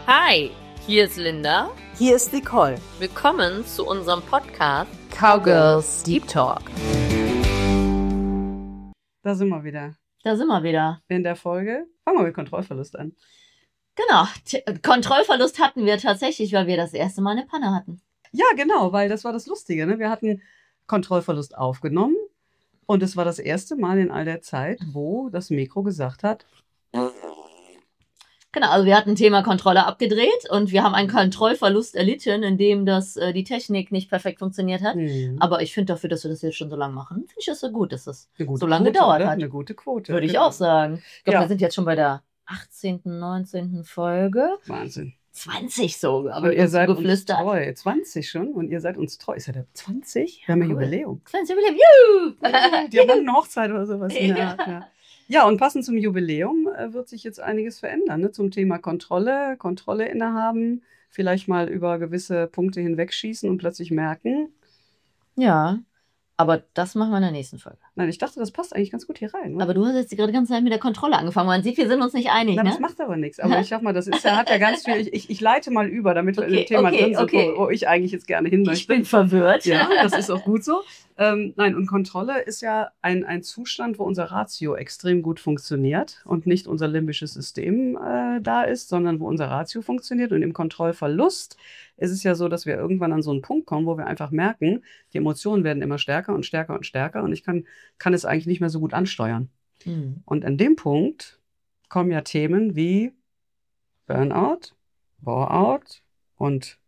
Hi, hier ist Linda. Hier ist Nicole. Willkommen zu unserem Podcast Cowgirls Deep Talk. Da sind wir wieder. In der Folge. Fangen wir mit Kontrollverlust an. Genau, Kontrollverlust hatten wir tatsächlich, weil wir das erste Mal eine Panne hatten. Ja, genau, weil das war das Lustige. Ne? Wir hatten Kontrollverlust aufgenommen und es war das erste Mal in all der Zeit, wo das Mikro gesagt hat, Genau, also wir hatten Thema Kontrolle abgedreht und wir haben einen Kontrollverlust erlitten, indem die Technik nicht perfekt funktioniert hat. Aber ich finde dafür, dass wir das jetzt schon so lange machen, finde ich das so gut, dass das so lange gedauert hat. Eine gute Quote. Würde ich auch sagen. Ich glaube, wir sind jetzt schon bei der 18., 19. Folge. Wahnsinn. 20 sogar. Aber ihr seid uns treu. 20 schon und ihr seid uns treu. Ist ja der 20? Wir haben ein Jubiläum. 20 Jubiläum, juhu! Diamantenhochzeit oder sowas. Ja, und passend zum Jubiläum wird sich jetzt einiges verändern, ne? Zum Thema Kontrolle innehaben, vielleicht mal über gewisse Punkte hinwegschießen und plötzlich merken. Ja, aber das machen wir in der nächsten Folge. Nein, ich dachte, das passt eigentlich ganz gut hier rein. Oder? Aber du hast jetzt gerade die ganze Zeit mit der Kontrolle angefangen. Man sieht, wir sind uns nicht einig, Nein, ne? Das macht aber nichts. Aber ich sag mal, das ist hat ja ganz viel. Ich leite mal über, damit wir in dem Thema drin sind, wo ich eigentlich jetzt gerne hin möchte. Ich bin verwirrt. Ja, das ist auch gut so. Nein, und Kontrolle ist ja ein Zustand, wo unser Ratio extrem gut funktioniert und nicht unser limbisches System da ist, sondern wo unser Ratio funktioniert. Und im Kontrollverlust ist es ja so, dass wir irgendwann an so einen Punkt kommen, wo wir einfach merken, die Emotionen werden immer stärker und stärker und stärker und ich kann es eigentlich nicht mehr so gut ansteuern. Und an dem Punkt kommen ja Themen wie Burnout, Bore-out und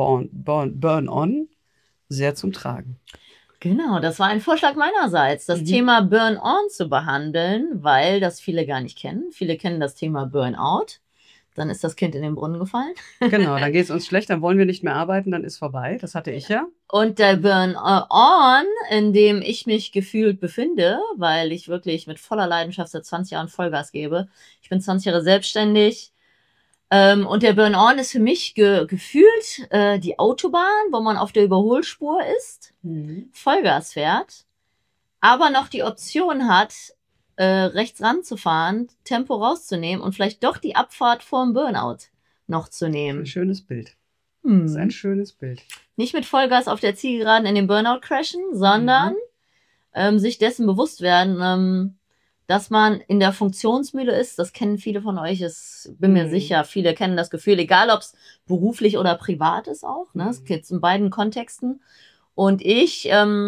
Burn-on sehr zum Tragen. Genau, das war ein Vorschlag meinerseits, das Thema Burn-on zu behandeln, weil das viele gar nicht kennen. Viele kennen das Thema Burnout. Dann ist das Kind in den Brunnen gefallen. Genau, dann geht es uns schlecht, dann wollen wir nicht mehr arbeiten, dann ist vorbei. Das hatte ich ja. Und der Burn-on, in dem ich mich gefühlt befinde, weil ich wirklich mit voller Leidenschaft seit 20 Jahren Vollgas gebe. Ich bin 20 Jahre selbstständig. Und der Burn-on ist für mich gefühlt die Autobahn, wo man auf der Überholspur ist, Vollgas fährt, aber noch die Option hat, rechts ranzufahren, Tempo rauszunehmen und vielleicht doch die Abfahrt vorm Burnout noch zu nehmen. Ein schönes Bild. Das ist ein schönes Bild. Nicht mit Vollgas auf der Zielgeraden in den Burnout crashen, sondern sich dessen bewusst werden, dass man in der Funktionsmühle ist. Das kennen viele von euch. Ich bin mir sicher, viele kennen das Gefühl, egal ob es beruflich oder privat ist auch. Ne? Es geht in beiden Kontexten. Und ich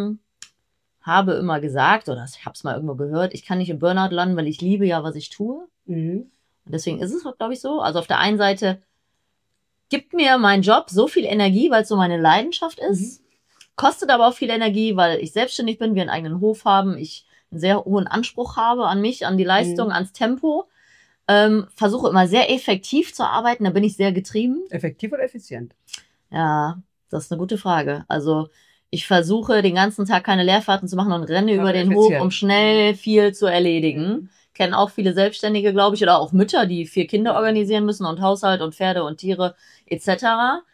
habe immer gesagt, oder ich habe es mal irgendwo gehört, ich kann nicht im Burnout landen, weil ich liebe ja, was ich tue. Und deswegen ist es, glaube ich, so. Also auf der einen Seite gibt mir mein Job so viel Energie, weil es so meine Leidenschaft ist. Kostet aber auch viel Energie, weil ich selbstständig bin, wir einen eigenen Hof haben, ich einen sehr hohen Anspruch habe an mich, an die Leistung, ans Tempo. Versuche immer sehr effektiv zu arbeiten, da bin ich sehr getrieben. Effektiv oder effizient? Ja, das ist eine gute Frage. Also ich versuche den ganzen Tag keine Leerfahrten zu machen und renne über den Hof, um schnell viel zu erledigen. Kennen auch viele Selbstständige, glaube ich, oder auch Mütter, die 4 Kinder organisieren müssen und Haushalt und Pferde und Tiere etc.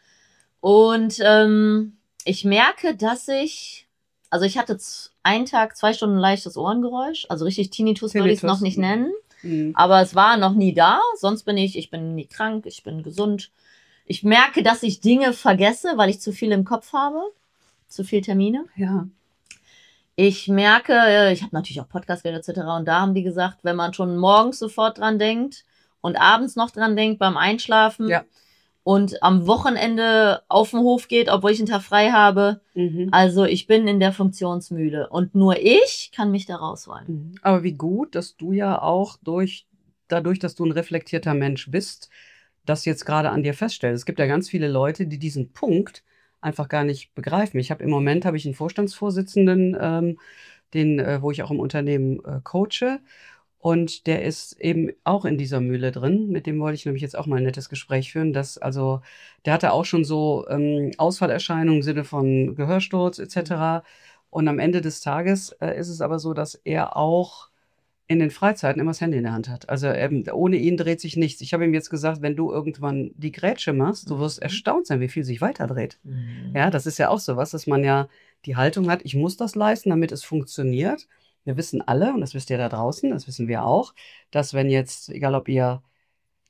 Und ich merke, dass ich hatte einen Tag 2 Stunden leichtes Ohrengeräusch, also richtig Tinnitus würde ich es noch nicht nennen, aber es war noch nie da, sonst bin ich bin nie krank, ich bin gesund. Ich merke, dass ich Dinge vergesse, weil ich zu viel im Kopf habe, zu viel Termine. Ja. Ich merke, ich habe natürlich auch Podcast gehört etc. und da haben die gesagt, wenn man schon morgens sofort dran denkt und abends noch dran denkt beim Einschlafen und am Wochenende auf den Hof geht, obwohl ich einen Tag frei habe. Also ich bin in der Funktionsmühle und nur ich kann mich da rausholen. Aber wie gut, dass du ja auch dadurch, dass du ein reflektierter Mensch bist, das jetzt gerade an dir feststellst. Es gibt ja ganz viele Leute, die diesen Punkt einfach gar nicht begreifen. Im Moment habe ich einen Vorstandsvorsitzenden, wo ich auch im Unternehmen coache. Und der ist eben auch in dieser Mühle drin. Mit dem wollte ich nämlich jetzt auch mal ein nettes Gespräch führen. Der hatte auch schon so Ausfallerscheinungen im Sinne von Gehörsturz etc. Und am Ende des Tages ist es aber so, dass er auch in den Freizeiten immer das Handy in der Hand hat. Also ohne ihn dreht sich nichts. Ich habe ihm jetzt gesagt, wenn du irgendwann die Grätsche machst, du wirst erstaunt sein, wie viel sich weiterdreht. Ja, das ist ja auch sowas, dass man ja die Haltung hat, ich muss das leisten, damit es funktioniert. Wir wissen alle, und das wisst ihr da draußen, das wissen wir auch, dass wenn jetzt, egal ob ihr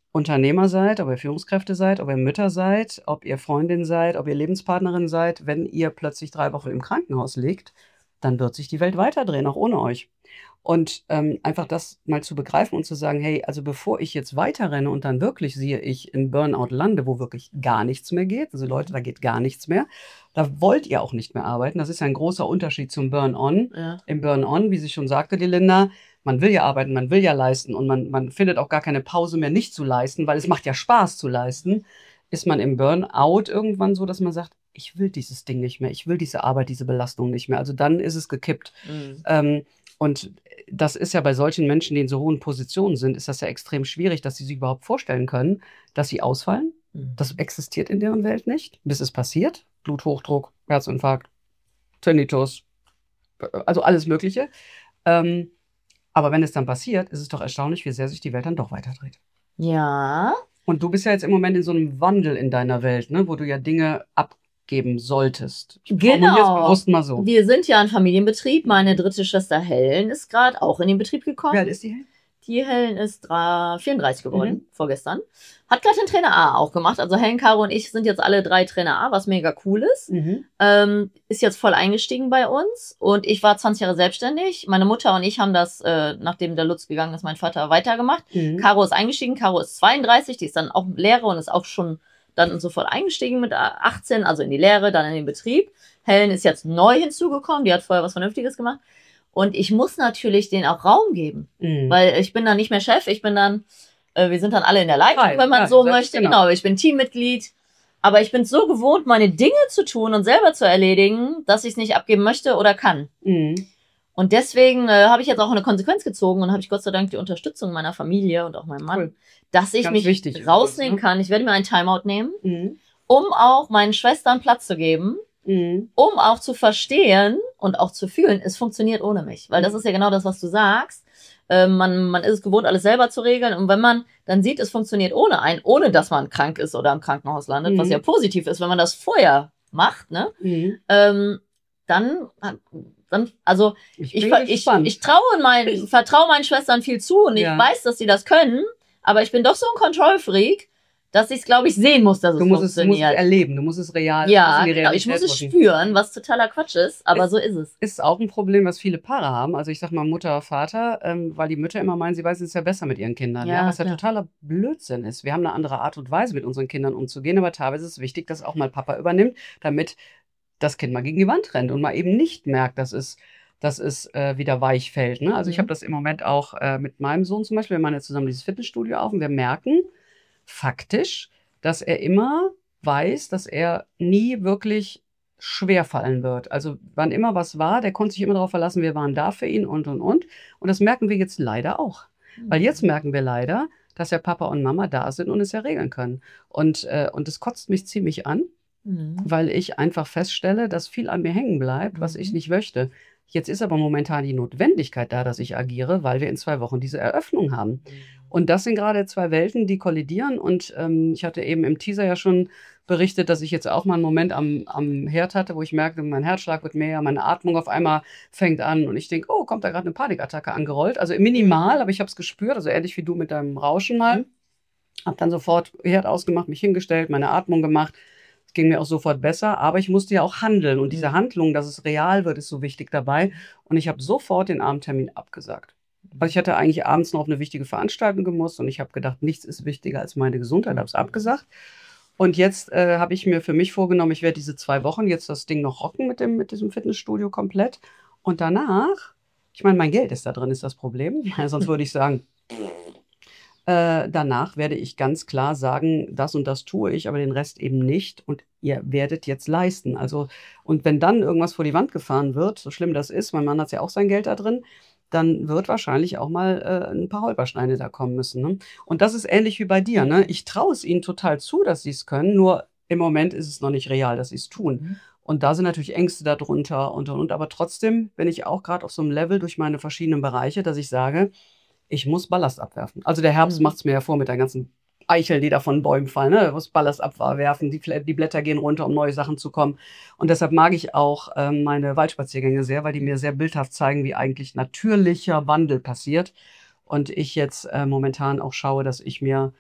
Unternehmer seid, ob ihr Führungskräfte seid, ob ihr Mütter seid, ob ihr Freundin seid, ob ihr Lebenspartnerin seid, wenn ihr plötzlich 3 Wochen im Krankenhaus liegt, dann wird sich die Welt weiterdrehen, auch ohne euch. Und einfach das mal zu begreifen und zu sagen, hey, also bevor ich jetzt weiterrenne und dann wirklich, siehe ich, in Burnout lande, wo wirklich gar nichts mehr geht, also Leute, da geht gar nichts mehr, da wollt ihr auch nicht mehr arbeiten. Das ist ja ein großer Unterschied zum Burn-on. Ja. Im Burn-on, wie sie schon sagte, die Linda, man will ja arbeiten, man will ja leisten und man findet auch gar keine Pause mehr, nicht zu leisten, weil es macht ja Spaß zu leisten. Ist man im Burnout irgendwann so, dass man sagt, ich will dieses Ding nicht mehr, ich will diese Arbeit, diese Belastung nicht mehr. Also dann ist es gekippt. Und das ist ja bei solchen Menschen, die in so hohen Positionen sind, ist das ja extrem schwierig, dass sie sich überhaupt vorstellen können, dass sie ausfallen. Das existiert in deren Welt nicht, bis es passiert. Bluthochdruck, Herzinfarkt, Tinnitus, also alles Mögliche. Aber wenn es dann passiert, ist es doch erstaunlich, wie sehr sich die Welt dann doch weiterdreht. Ja. Und du bist ja jetzt im Moment in so einem Wandel in deiner Welt, ne, wo du ja Dinge abgeben solltest. Ich formuliere es bewusst mal so. Wir sind ja ein Familienbetrieb. Meine dritte Schwester Helen ist gerade auch in den Betrieb gekommen. Wie alt ist die Helen? Die Helen ist 34 geworden, vorgestern. Hat gerade den Trainer A auch gemacht. Also Helen, Caro und ich sind jetzt alle 3 Trainer A, was mega cool ist. Ist jetzt voll eingestiegen bei uns. Und ich war 20 Jahre selbstständig. Meine Mutter und ich haben das, nachdem der Lutz gegangen ist, mein Vater weitergemacht. Caro ist eingestiegen. Caro ist 32. Die ist dann auch Lehre und ist auch schon dann sofort eingestiegen mit 18, also in die Lehre, dann in den Betrieb. Helen ist jetzt neu hinzugekommen. Die hat vorher was Vernünftiges gemacht. Und ich muss natürlich denen auch Raum geben, weil ich bin dann nicht mehr Chef, ich bin dann, wir sind dann alle in der Leitung, wenn man so möchte. Genau, ich bin Teammitglied, aber ich bin so gewohnt, meine Dinge zu tun und selber zu erledigen, dass ich es nicht abgeben möchte oder kann. Und deswegen habe ich jetzt auch eine Konsequenz gezogen und habe ich Gott sei Dank die Unterstützung meiner Familie und auch meinem Mann, dass ich Ganz mich rausnehmen kann. Ich werde mir einen Timeout nehmen, um auch meinen Schwestern Platz zu geben. Um auch zu verstehen und auch zu fühlen, es funktioniert ohne mich. Weil das ist ja genau das, was du sagst. Man ist es gewohnt, alles selber zu regeln. Und wenn man dann sieht, es funktioniert ohne einen, ohne dass man krank ist oder im Krankenhaus landet, was ja positiv ist, wenn man das vorher macht, ne? Also ich vertraue meinen Schwestern viel zu und ich weiß, dass sie das können, aber ich bin doch so ein Control-Freak, dass ich es, glaube ich, sehen muss, dass es funktioniert. Du musst es erleben, du musst es real. Ja, genau, ich muss es spüren, was totaler Quatsch ist, aber so ist es. Ist auch ein Problem, was viele Paare haben. Also ich sag mal Mutter, Vater, weil die Mütter immer meinen, sie weiß es ja besser mit ihren Kindern. Ja, was ja totaler Blödsinn ist. Wir haben eine andere Art und Weise, mit unseren Kindern umzugehen, aber teilweise ist es wichtig, dass auch mal Papa übernimmt, damit das Kind mal gegen die Wand rennt und mal eben nicht merkt, dass es wieder weich fällt. Ne? Also ich habe das im Moment auch mit meinem Sohn zum Beispiel. Wir machen jetzt zusammen dieses Fitnessstudio auf und wir merken faktisch, dass er immer weiß, dass er nie wirklich schwer fallen wird. Also wann immer was war, der konnte sich immer darauf verlassen, wir waren da für ihn und. Und das merken wir jetzt leider auch. Weil jetzt merken wir leider, dass ja Papa und Mama da sind und es ja regeln können. Und das kotzt mich ziemlich an, weil ich einfach feststelle, dass viel an mir hängen bleibt, was ich nicht möchte. Jetzt ist aber momentan die Notwendigkeit da, dass ich agiere, weil wir in 2 Wochen diese Eröffnung haben. Und das sind gerade 2 Welten, die kollidieren. Und ich hatte eben im Teaser ja schon berichtet, dass ich jetzt auch mal einen Moment am Herd hatte, wo ich merkte, mein Herzschlag wird mehr, meine Atmung auf einmal fängt an. Und ich denke, oh, kommt da gerade eine Panikattacke angerollt. Also minimal, aber ich habe es gespürt, also ähnlich wie du mit deinem Rauschen mal. Habe dann sofort Herd ausgemacht, mich hingestellt, meine Atmung gemacht. Es ging mir auch sofort besser, aber ich musste ja auch handeln. Und diese Handlung, dass es real wird, ist so wichtig dabei. Und ich habe sofort den Abendtermin abgesagt. Weil ich hatte eigentlich abends noch auf eine wichtige Veranstaltung gemusst und ich habe gedacht, nichts ist wichtiger als meine Gesundheit, habe es abgesagt. Und jetzt habe ich mir für mich vorgenommen, ich werde diese 2 Wochen jetzt das Ding noch rocken mit diesem Fitnessstudio komplett. Und danach, ich meine, mein Geld ist da drin, ist das Problem. Sonst würde ich sagen, danach werde ich ganz klar sagen, das und das tue ich, aber den Rest eben nicht. Und ihr werdet jetzt leisten. Also, und wenn dann irgendwas vor die Wand gefahren wird, so schlimm das ist, mein Mann hat ja auch sein Geld da drin, dann wird wahrscheinlich auch mal ein paar Holpersteine da kommen müssen. Ne? Und das ist ähnlich wie bei dir. Ne? Ich traue es ihnen total zu, dass sie es können, nur im Moment ist es noch nicht real, dass sie es tun. Und da sind natürlich Ängste darunter und. Aber trotzdem bin ich auch gerade auf so einem Level durch meine verschiedenen Bereiche, dass ich sage, ich muss Ballast abwerfen. Also der Herbst macht es mir ja vor mit der ganzen Eicheln, die da von Bäumen fallen. Ne? Du musst Ballast abwerfen, die Blätter gehen runter, um neue Sachen zu kommen. Und deshalb mag ich auch meine Waldspaziergänge sehr, weil die mir sehr bildhaft zeigen, wie eigentlich natürlicher Wandel passiert. Und ich jetzt momentan auch schaue, dass ich mir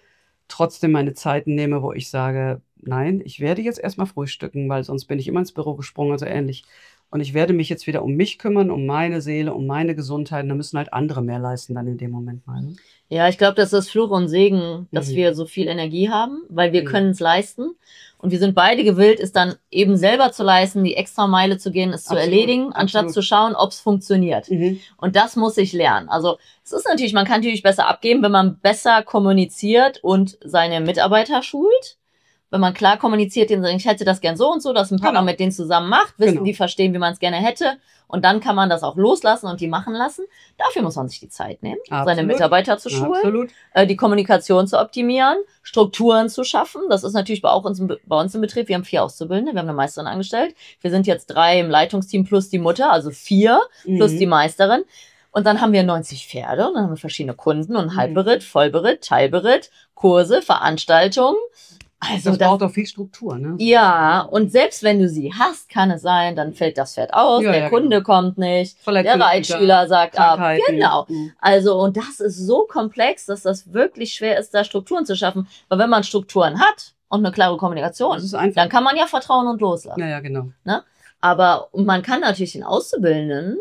trotzdem meine Zeiten nehme, wo ich sage, nein, ich werde jetzt erstmal frühstücken, weil sonst bin ich immer ins Büro gesprungen, also ähnlich. Und ich werde mich jetzt wieder um mich kümmern, um meine Seele, um meine Gesundheit. Und da müssen halt andere mehr leisten dann in dem Moment mal. Ne? Ja, ich glaube, das ist Fluch und Segen, dass Mhm. wir so viel Energie haben, weil wir Mhm. können es leisten. Und wir sind beide gewillt, es dann eben selber zu leisten, die extra Meile zu gehen, es zu Absolut, erledigen, anstatt absolut. zu schauen, ob es funktioniert. Mhm. Und das muss ich lernen. Also es ist natürlich, man kann natürlich besser abgeben, wenn man besser kommuniziert und seine Mitarbeiter schult. Wenn man klar kommuniziert, denen sagt, ich hätte das gern so und so, dass ein Partner Genau. mit denen zusammen macht, wissen, Genau. die verstehen, wie man es gerne hätte. Und dann kann man das auch loslassen und die machen lassen. Dafür muss man sich die Zeit nehmen, seine Absolut. Mitarbeiter zu schulen, Absolut. die Kommunikation zu optimieren, Strukturen zu schaffen. Das ist natürlich bei uns im Betrieb. Wir haben 4 Auszubildende, wir haben eine Meisterin angestellt. Wir sind jetzt 3 im Leitungsteam plus die Mutter, also 4 plus die Meisterin. Und dann haben wir 90 Pferde und dann haben wir verschiedene Kunden und Halbberitt, Vollberitt, Teilberitt, Kurse, Veranstaltungen. Also Das braucht auch viel Struktur, ne? ja, und selbst wenn du sie hast, kann es sein, dann fällt das Pferd aus, Ja, der ja, Kunde kommt nicht, der Verletzungen, Reitschüler sagt ab. Krankheiten. Genau. Mhm. Also, und das ist so komplex, dass das wirklich schwer ist, da Strukturen zu schaffen. Weil wenn man Strukturen hat und eine klare Kommunikation, Das ist einfach. dann kann man ja vertrauen und loslassen. Ja, ja, genau. Aber man kann natürlich den Auszubildenden,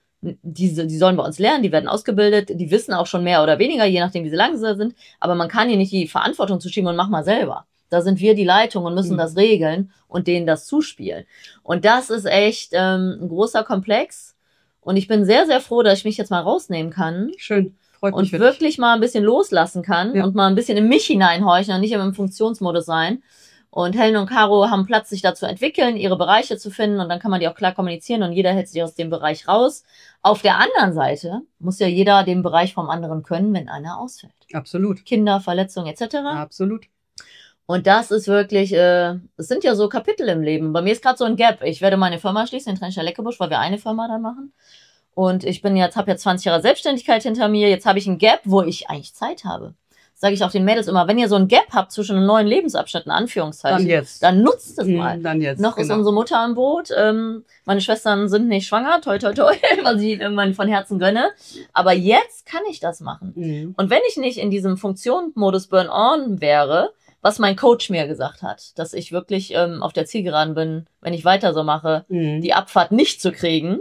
die sollen bei uns lernen, die werden ausgebildet, die wissen auch schon mehr oder weniger, je nachdem, wie sie lang sie sind. Aber man kann ihnen nicht die Verantwortung zuschieben und mach mal selber. Da sind wir die Leitung und müssen das regeln und denen das zuspielen. Und das ist echt ein großer Komplex. Und ich bin sehr, sehr froh, dass ich mich jetzt mal rausnehmen kann Schön. Freut mich und für dich. wirklich mal ein bisschen loslassen kann Ja. und mal ein bisschen in mich hineinhorchen und nicht immer im Funktionsmodus sein. Und Helen und Caro haben Platz, sich da zu entwickeln, ihre Bereiche zu finden und dann kann man die auch klar kommunizieren und jeder hält sich aus dem Bereich raus. Auf der anderen Seite muss ja jeder den Bereich vom anderen können, wenn einer ausfällt. Absolut. Kinder, Verletzungen etc. Absolut. Und das ist wirklich, es sind ja so Kapitel im Leben. Bei mir ist gerade so ein Gap. Ich werde meine Firma schließen, den Trencher Leckebusch, weil wir eine Firma dann machen. Und ich habe jetzt 20 Jahre Selbstständigkeit hinter mir. Jetzt habe ich ein Gap, wo ich eigentlich Zeit habe. Sage ich auch den Mädels immer, wenn ihr so ein Gap habt zwischen einem neuen Lebensabschnitt, in Anführungszeichen, Dann jetzt. dann nutzt es mal. Dann jetzt. Noch ist genau. unsere Mutter an Boot. Meine Schwestern sind nicht schwanger, toi toi toi, was ich ihnen immer von Herzen gönne. Aber jetzt kann ich das machen. Mhm. Und wenn ich nicht in diesem Funktionsmodus Burn-on wäre, was mein Coach mir gesagt hat, dass ich wirklich auf der Zielgeraden bin, wenn ich weiter so mache, die Abfahrt nicht zu kriegen,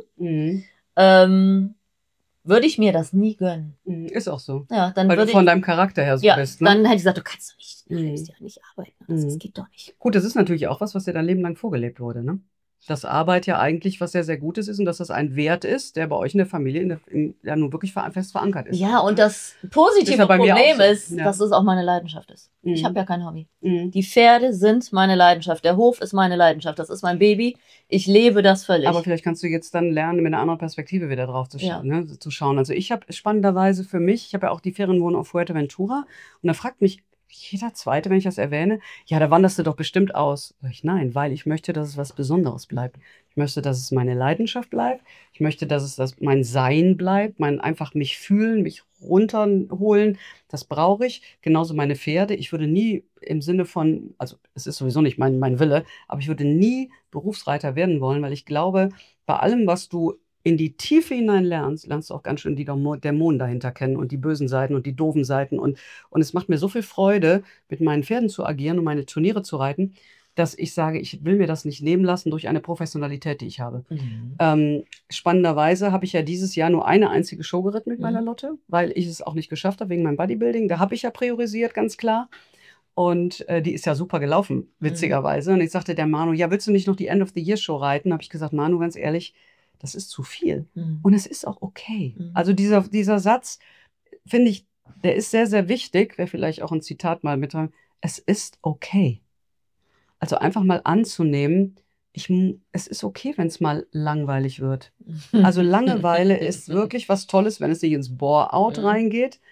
würde ich mir das nie gönnen. Ist auch so. Ja, dann Weil du würde von ich, deinem Charakter her so ja, bist. Ne? dann hätte ich gesagt, du kannst doch nicht, du Mhm. kannst ja nicht arbeiten. Also, das Mhm. geht doch nicht. Gut, das ist natürlich auch was dir dein Leben lang vorgelebt wurde, ne? Dass Arbeit ja eigentlich was sehr, sehr Gutes ist und dass das ein Wert ist, der bei euch in der Familie ja nun wirklich fest verankert ist. Ja, und das positive Ist ja bei mir Problem auch so. ist, Ja. dass es auch meine Leidenschaft ist. Ich Mhm. habe ja kein Hobby. Mhm. Die Pferde sind meine Leidenschaft. Der Hof ist meine Leidenschaft. Das ist mein Baby. Ich lebe das völlig. Aber vielleicht kannst du jetzt dann lernen, mit einer anderen Perspektive wieder drauf zu schauen. Ne? Zu schauen. Also ich habe spannenderweise für mich, ich habe ja auch die Ferienwohnung auf Fuerteventura und da fragt mich jeder Zweite, wenn ich das erwähne, ja, da wanderst du doch bestimmt aus. Sag ich, nein, weil ich möchte, dass es was Besonderes bleibt. Ich möchte, dass es meine Leidenschaft bleibt. Ich möchte, dass es mein Sein bleibt, mein einfach mich fühlen, mich runterholen. Das brauche ich. Genauso meine Pferde. Ich würde nie im Sinne von, also es ist sowieso nicht mein Wille, aber ich würde nie Berufsreiter werden wollen, weil ich glaube, bei allem, was du in die Tiefe hinein lernst du auch ganz schön die Dämonen dahinter kennen und die bösen Seiten und die doofen Seiten. Und es macht mir so viel Freude, mit meinen Pferden zu agieren und meine Turniere zu reiten, dass ich sage, ich will mir das nicht nehmen lassen durch eine Professionalität, die ich habe. Spannenderweise habe ich ja dieses Jahr nur eine einzige Show geritten mit meiner Lotte, weil ich es auch nicht geschafft habe wegen meinem Bodybuilding. Da habe ich ja priorisiert, ganz klar. Und die ist ja super gelaufen, witzigerweise. Und ich sagte der Manu, ja, willst du nicht noch die End of the Year Show reiten? Habe ich gesagt, Manu, ganz ehrlich, das ist zu viel. Und es ist auch okay. Also dieser Satz, finde ich, der ist sehr, sehr wichtig. Wäre vielleicht auch ein Zitat mal mit dran. Es ist okay. Also einfach mal anzunehmen, es ist okay, wenn es mal langweilig wird. Also Langeweile ist wirklich was Tolles, wenn es nicht ins Bore-out reingeht.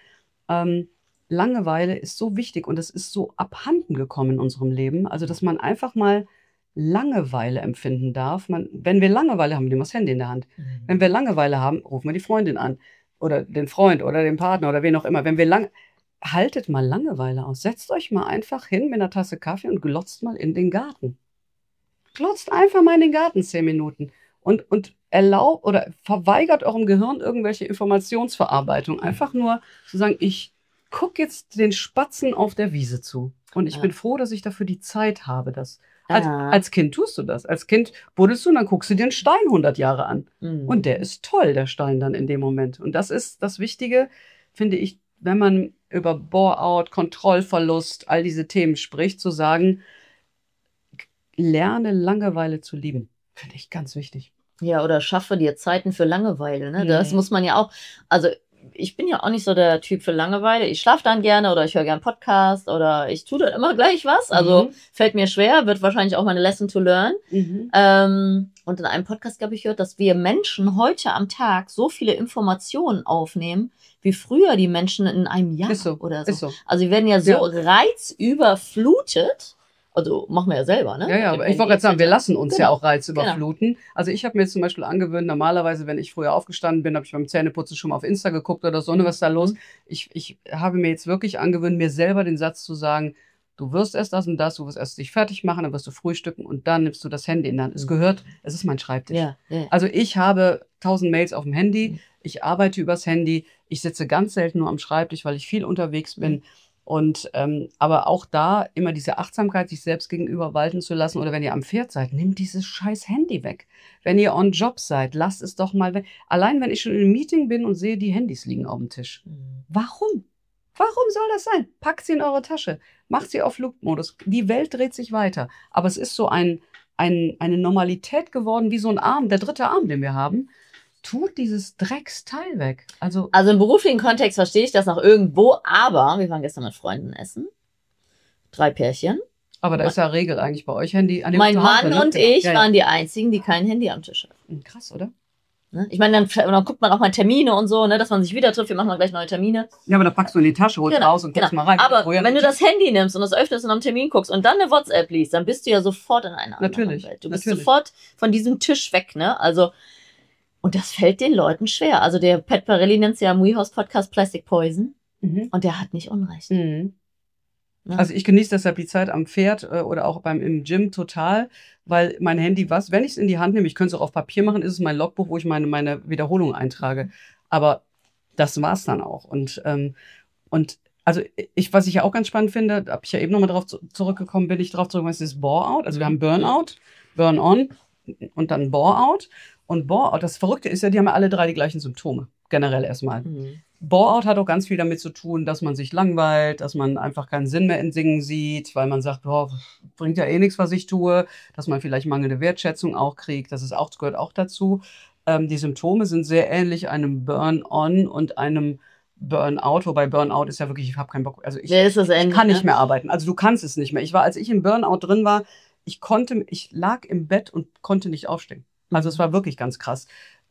Langeweile ist so wichtig und es ist so abhanden gekommen in unserem Leben. Also, dass man einfach mal Langeweile empfinden darf. Wenn wir Langeweile haben, nehmen wir das Handy in der Hand. Wenn wir Langeweile haben, rufen wir die Freundin an oder den Freund oder den Partner oder wen auch immer. Haltet mal Langeweile aus. Setzt euch mal einfach hin mit einer Tasse Kaffee und glotzt mal in den Garten. Glotzt einfach mal in den Garten 10 Minuten und erlaubt oder verweigert eurem Gehirn irgendwelche Informationsverarbeitung. Einfach nur zu sagen, ich gucke jetzt den Spatzen auf der Wiese zu. Und ich bin froh, dass ich dafür die Zeit habe. Als Kind tust du das. Als Kind buddelst du und dann guckst du dir einen Stein 100 Jahre an. Und der ist toll, der Stein dann in dem Moment. Und das ist das Wichtige, finde ich, wenn man über Bore-out, Kontrollverlust, all diese Themen spricht, zu sagen, lerne Langeweile zu lieben. Finde ich ganz wichtig. Ja, oder schaffe dir Zeiten für Langeweile. Ne? Das muss man ja auch, also ich bin ja auch nicht so der Typ für Langeweile. Ich schlafe dann gerne oder ich höre gerne Podcast oder ich tue dann immer gleich was. Also fällt mir schwer, wird wahrscheinlich auch meine Lesson to learn. Und in einem Podcast habe ich gehört, dass wir Menschen heute am Tag so viele Informationen aufnehmen, wie früher die Menschen in einem Jahr oder so. Ist so. Also wir werden ja so reizüberflutet. Also machen wir ja selber, ne? Ja, aber ich wollte gerade sagen, wir lassen uns ja auch reizüberfluten. Also ich habe mir jetzt zum Beispiel angewöhnt, normalerweise, wenn ich früher aufgestanden bin, habe ich beim Zähneputzen schon mal auf Insta geguckt oder so, was ist da los? Ich habe mir jetzt wirklich angewöhnt, mir selber den Satz zu sagen, du wirst erst das und das, du wirst erst dich fertig machen, dann wirst du frühstücken und dann nimmst du das Handy in die Hand. Es ist mein Schreibtisch. Ja. Also ich habe 1000 Mails auf dem Handy, ich arbeite übers Handy, ich sitze ganz selten nur am Schreibtisch, weil ich viel unterwegs bin. Und aber auch da immer diese Achtsamkeit, sich selbst gegenüber walten zu lassen. Oder wenn ihr am Pferd seid, nehmt dieses scheiß Handy weg. Wenn ihr on Job seid, lasst es doch mal weg. Allein wenn ich schon in einem Meeting bin und sehe, die Handys liegen auf dem Tisch. Warum? Warum soll das sein? Packt sie in eure Tasche. Macht sie auf Flugmodus. Die Welt dreht sich weiter. Aber es ist so eine Normalität geworden, wie so ein Arm, der dritte Arm, den wir haben. Tut dieses Drecksteil weg. Also im beruflichen Kontext verstehe ich das noch irgendwo, aber wir waren gestern mit Freunden essen. 3 Pärchen. Aber da ist ja Regel eigentlich bei euch Handy. Mein Mann und ich waren die einzigen, die kein Handy am Tisch hatten. Krass, oder? Ne? Ich meine, dann guckt man auch mal Termine und so, ne, dass man sich wieder trifft. Wir machen mal gleich neue Termine. Ja, aber da packst du in die Tasche, holst raus und guckst mal rein. Aber wenn du das Handy nimmst und das öffnest und am Termin guckst und dann eine WhatsApp liest, dann bist du ja sofort in einer anderen Welt. Du bist sofort von diesem Tisch weg, ne? Also, und das fällt den Leuten schwer. Also der Pat Parelli nennt es ja im WeHouse Podcast Plastic Poison. Und der hat nicht Unrecht. Ne? Also ich genieße deshalb die Zeit am Pferd oder auch im Gym total, weil mein Handy wenn ich es in die Hand nehme, ich könnte es auch auf Papier machen, ist es mein Logbuch, wo ich meine Wiederholung eintrage. Aber das war's dann auch. Und also was ich ja auch ganz spannend finde, da habe ich ja eben nochmal drauf zurückgekommen, bin ich drauf zurückgekommen, ist das Bore-out. Also wir haben Burnout, Burn-on und dann Bore-out. Und Bore-out, das Verrückte ist ja, die haben ja alle 3 die gleichen Symptome, generell erstmal. Bore-out hat auch ganz viel damit zu tun, dass man sich langweilt, dass man einfach keinen Sinn mehr in Dingen sieht, weil man sagt, boah, bringt ja eh nichts, was ich tue, dass man vielleicht mangelnde Wertschätzung auch kriegt, gehört auch dazu. Die Symptome sind sehr ähnlich einem Burn-on und einem Burnout, wobei Burnout ist ja wirklich, ich habe keinen Bock, also ich kann nicht mehr arbeiten, also du kannst es nicht mehr. Als ich im Burnout drin war, ich lag im Bett und konnte nicht aufstehen. Also es war wirklich ganz krass.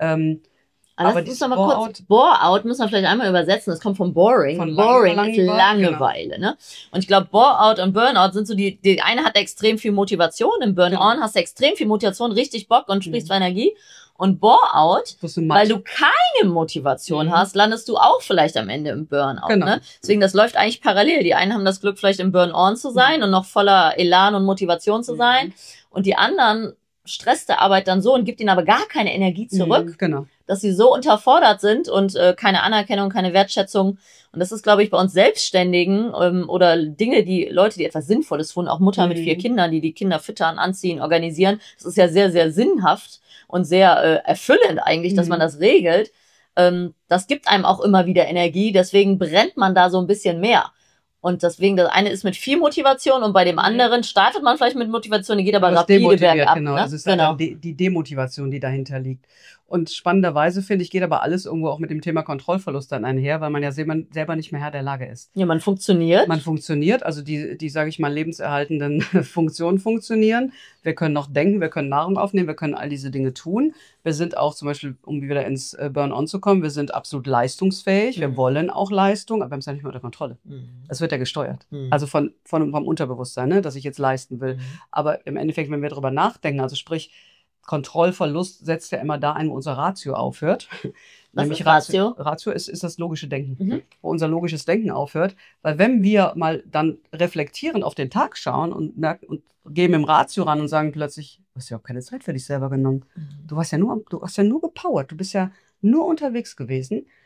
Aber das muss man kurz, Bore-out muss man vielleicht einmal übersetzen, das kommt von Boring. Boring ist Langeweile, genau. Ne? Und ich glaube, Bore-out und Burnout sind so die eine hat extrem viel Motivation, im Burn-on hast du extrem viel Motivation, richtig Bock und sprichst für Energie. Und Bore-out, weil du keine Motivation hast, landest du auch vielleicht am Ende im Burnout. Genau. Ne? Deswegen, das läuft eigentlich parallel. Die einen haben das Glück, vielleicht im Burn-on zu sein und noch voller Elan und Motivation zu sein. Und die anderen stresst der Arbeit dann so und gibt ihnen aber gar keine Energie zurück, dass sie so unterfordert sind und keine Anerkennung, keine Wertschätzung. Und das ist, glaube ich, bei uns Selbstständigen oder Leute, die etwas Sinnvolles tun, auch Mutter mit 4 Kindern, die Kinder füttern, anziehen, organisieren. Das ist ja sehr, sehr sinnhaft und sehr erfüllend eigentlich, dass man das regelt. Das gibt einem auch immer wieder Energie, deswegen brennt man da so ein bisschen mehr. Und deswegen, das eine ist mit viel Motivation und bei dem anderen startet man vielleicht mit Motivation, die geht aber rapide bergab. Genau, ne? Es ist die Demotivation, die dahinter liegt. Und spannenderweise, finde ich, geht aber alles irgendwo auch mit dem Thema Kontrollverlust dann einher, weil man ja selber nicht mehr Herr der Lage ist. Ja, man funktioniert. Also die sage ich mal, lebenserhaltenden Funktionen funktionieren. Wir können noch denken, wir können Nahrung aufnehmen, wir können all diese Dinge tun. Wir sind auch zum Beispiel, um wieder ins Burn-on zu kommen, wir sind absolut leistungsfähig. Wir wollen auch Leistung, aber wir haben es ja nicht mehr unter Kontrolle. Es wird ja gesteuert. Also vom Unterbewusstsein, ne, dass ich jetzt leisten will. Aber im Endeffekt, wenn wir darüber nachdenken, also sprich, Kontrollverlust setzt ja immer da ein, wo unser Ratio aufhört. Was ist Ratio? Ratio ist das logische Denken, wo unser logisches Denken aufhört. Weil wenn wir mal dann reflektieren, auf den Tag schauen und gehen im Ratio ran und sagen plötzlich, du hast ja auch keine Zeit für dich selber genommen. Du hast ja nur gepowert, du bist ja nur unterwegs gewesen.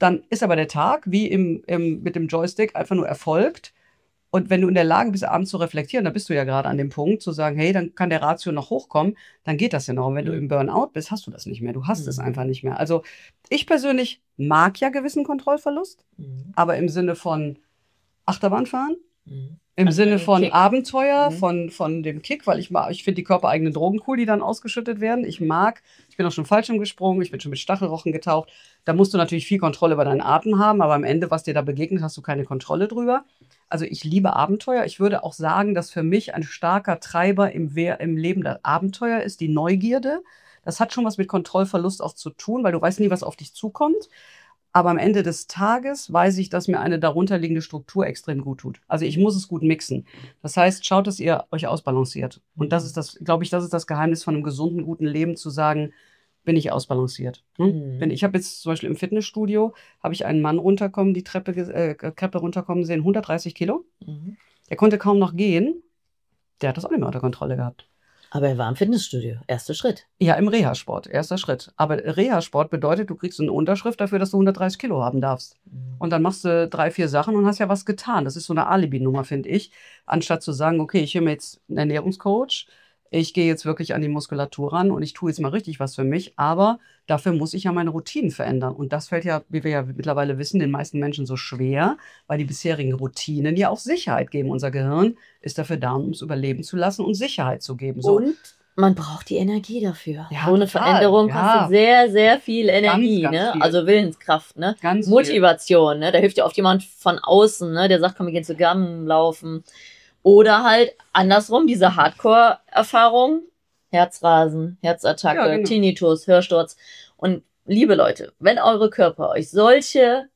dann ist aber der Tag wie mit dem Joystick einfach nur erfolgt. Und wenn du in der Lage bist, abends zu reflektieren, dann bist du ja gerade an dem Punkt, zu sagen, hey, dann kann der Ratio noch hochkommen, dann geht das ja noch. Und wenn du im Burnout bist, hast du das nicht mehr. Du hast es einfach nicht mehr. Also ich persönlich mag ja gewissen Kontrollverlust, aber im Sinne von Achterbahnfahren, im Sinne von Kick. Abenteuer, von dem Kick, weil ich finde die körpereigenen Drogen cool, die dann ausgeschüttet werden. Ich bin auch schon Fallschirm gesprungen, ich bin schon mit Stachelrochen getaucht. Da musst du natürlich viel Kontrolle über deinen Atem haben, aber am Ende, was dir da begegnet, hast du keine Kontrolle drüber. Also ich liebe Abenteuer. Ich würde auch sagen, dass für mich ein starker Treiber im Leben das Abenteuer ist, die Neugierde. Das hat schon was mit Kontrollverlust auch zu tun, weil du weißt nie, was auf dich zukommt. Aber am Ende des Tages weiß ich, dass mir eine darunterliegende Struktur extrem gut tut. Also ich muss es gut mixen. Das heißt, schaut, dass ihr euch ausbalanciert. Und das ist glaube ich, das ist das Geheimnis von einem gesunden, guten Leben, zu sagen, bin ich ausbalanciert. Ich habe jetzt zum Beispiel im Fitnessstudio, habe ich einen Mann die Treppe runterkommen sehen, 130 Kilo. Der konnte kaum noch gehen. Der hat das auch nicht mehr unter Kontrolle gehabt. Aber er war im Fitnessstudio. Erster Schritt. Ja, im Reha-Sport. Erster Schritt. Aber Reha-Sport bedeutet, du kriegst eine Unterschrift dafür, dass du 130 Kilo haben darfst. Und dann machst du 3, 4 Sachen und hast ja was getan. Das ist so eine Alibi-Nummer, finde ich. Anstatt zu sagen, okay, ich höre mir jetzt einen Ernährungscoach, ich gehe jetzt wirklich an die Muskulatur ran und ich tue jetzt mal richtig was für mich. Aber dafür muss ich ja meine Routinen verändern. Und das fällt ja, wie wir ja mittlerweile wissen, den meisten Menschen so schwer, weil die bisherigen Routinen ja auch Sicherheit geben. Unser Gehirn ist dafür da, um es überleben zu lassen und Sicherheit zu geben. So. Und man braucht die Energie dafür. Ja, Ohne total. Veränderung kostet sehr, sehr viel Energie. Ganz Ne? viel. Also Willenskraft, ne? Ganz Motivation. Ne? Da hilft ja oft jemand von außen, ne? Der sagt, komm, wir gehen zusammen laufen. Oder halt andersrum, diese Hardcore-Erfahrung. Herzrasen, Herzattacke, Ja, genau. Tinnitus, Hörsturz. Und liebe Leute, wenn eure Körper euch solche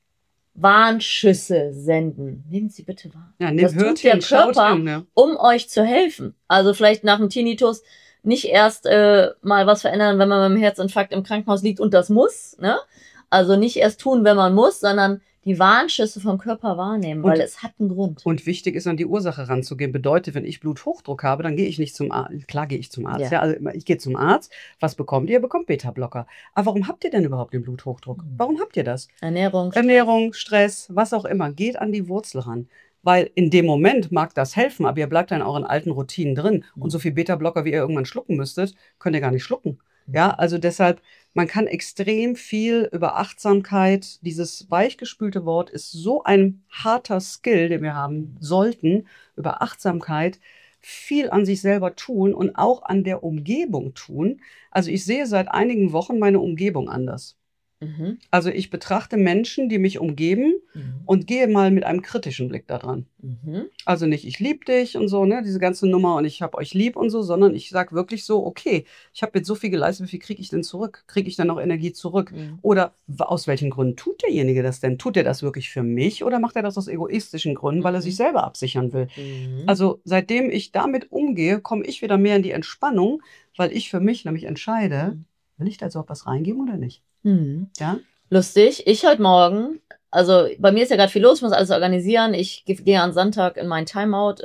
Warnschüsse senden, nehmen Sie bitte wahr. Ja, Das tut der Körper, um euch zu helfen. Also vielleicht nach dem Tinnitus nicht erst mal was verändern, wenn man mit dem Herzinfarkt im Krankenhaus liegt und das muss. Ne? Also nicht erst tun, wenn man muss, sondern die Warnschüsse vom Körper wahrnehmen, weil es hat einen Grund. Und wichtig ist, an die Ursache ranzugehen. Bedeutet, wenn ich Bluthochdruck habe, dann gehe ich nicht zum Arzt. Klar gehe ich zum Arzt. Ja. Also ich gehe zum Arzt. Was bekommt ihr? Ihr bekommt Beta-Blocker. Aber warum habt ihr denn überhaupt den Bluthochdruck? Warum habt ihr das? Ernährung, Stress, was auch immer. Geht an die Wurzel ran. Weil in dem Moment mag das helfen, aber ihr bleibt dann auch in alten Routinen drin. Und so viel Beta-Blocker, wie ihr irgendwann schlucken müsstet, könnt ihr gar nicht schlucken. Ja, also deshalb, man kann extrem viel über Achtsamkeit, dieses weichgespülte Wort ist so ein harter Skill, den wir haben sollten, über Achtsamkeit viel an sich selber tun und auch an der Umgebung tun. Also ich sehe seit einigen Wochen meine Umgebung anders. Also ich betrachte Menschen, die mich umgeben und gehe mal mit einem kritischen Blick da dran. Also nicht, ich liebe dich und so, ne, diese ganze Nummer und ich habe euch lieb und so, sondern ich sage wirklich so, okay, ich habe jetzt so viel geleistet, wie viel kriege ich denn zurück? Kriege ich dann noch Energie zurück? Oder aus welchen Gründen tut derjenige das denn? Tut er das wirklich für mich oder macht er das aus egoistischen Gründen, weil er sich selber absichern will? Also seitdem ich damit umgehe, komme ich wieder mehr in die Entspannung, weil ich für mich nämlich entscheide, will ich da jetzt auch was reingeben oder nicht? Ja? Lustig. Ich heute Morgen, also bei mir ist ja gerade viel los, ich muss alles organisieren. Ich gehe am Sonntag in meinen Timeout,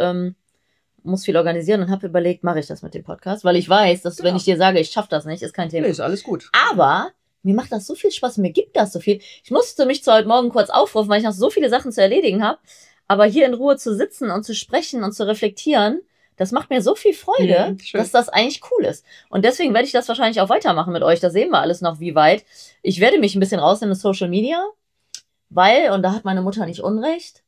muss viel organisieren und habe überlegt, mache ich das mit dem Podcast? Weil ich weiß, dass wenn ich dir sage, ich schaffe das nicht, ist kein Thema. Nee, ist alles gut. Aber mir macht das so viel Spaß, mir gibt das so viel. Ich musste mich zwar heute Morgen kurz aufrufen, weil ich noch so viele Sachen zu erledigen habe, aber hier in Ruhe zu sitzen und zu sprechen und zu reflektieren, das macht mir so viel Freude, dass das eigentlich cool ist. Und deswegen werde ich das wahrscheinlich auch weitermachen mit euch. Da sehen wir alles noch, wie weit. Ich werde mich ein bisschen rausnehmen in Social Media, weil, und da hat meine Mutter nicht Unrecht,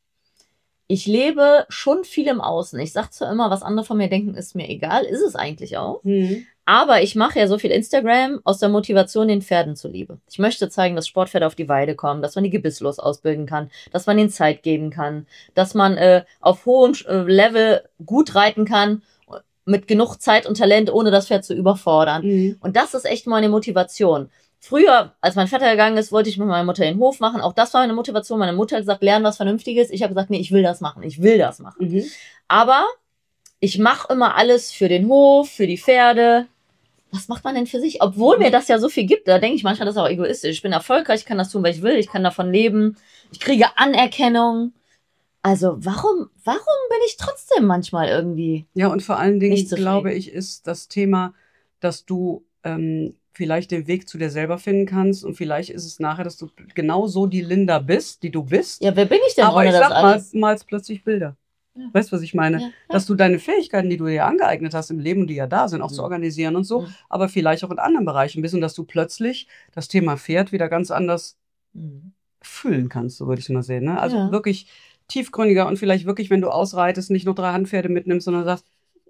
ich lebe schon viel im Außen. Ich sage zwar immer, was andere von mir denken, ist mir egal. Ist es eigentlich auch. Aber ich mache ja so viel Instagram aus der Motivation, den Pferden zuliebe. Ich möchte zeigen, dass Sportpferde auf die Weide kommen, dass man die gebisslos ausbilden kann, dass man ihnen Zeit geben kann, dass man auf hohem Level gut reiten kann, mit genug Zeit und Talent, ohne das Pferd zu überfordern. Und das ist echt meine Motivation. Früher, als mein Vater gegangen ist, wollte ich mit meiner Mutter den Hof machen. Auch das war meine Motivation. Meine Mutter hat gesagt, lern was Vernünftiges. Ich habe gesagt, nee, ich will das machen. Ich will das machen. Aber ich mache immer alles für den Hof, für die Pferde. Was macht man denn für sich? Obwohl mir das ja so viel gibt, da denke ich manchmal, das ist auch egoistisch. Ich bin erfolgreich, ich kann das tun, was ich will, ich kann davon leben, ich kriege Anerkennung. Also warum bin ich trotzdem manchmal irgendwie Ja, und vor allen Dingen, nicht zufrieden? glaube ich, ist das Thema, dass du vielleicht den Weg zu dir selber finden kannst und vielleicht ist es nachher, dass du genau so die Linda bist, die du bist. Ja, wer bin ich denn Aber ohne ich das sag mal, alles? malst plötzlich Bilder. Ja. Weißt du, was ich meine? Ja, Dass du deine Fähigkeiten, die du dir angeeignet hast im Leben, die ja da sind, auch zu Mhm. organisieren und so, Mhm. aber vielleicht auch in anderen Bereichen bist und dass du plötzlich das Thema Pferd wieder ganz anders Mhm. fühlen kannst, so würde ich es mal sehen. Ne? Also Ja. wirklich tiefgründiger und vielleicht wirklich, wenn du ausreitest, nicht nur 3 Handpferde mitnimmst, sondern sagst,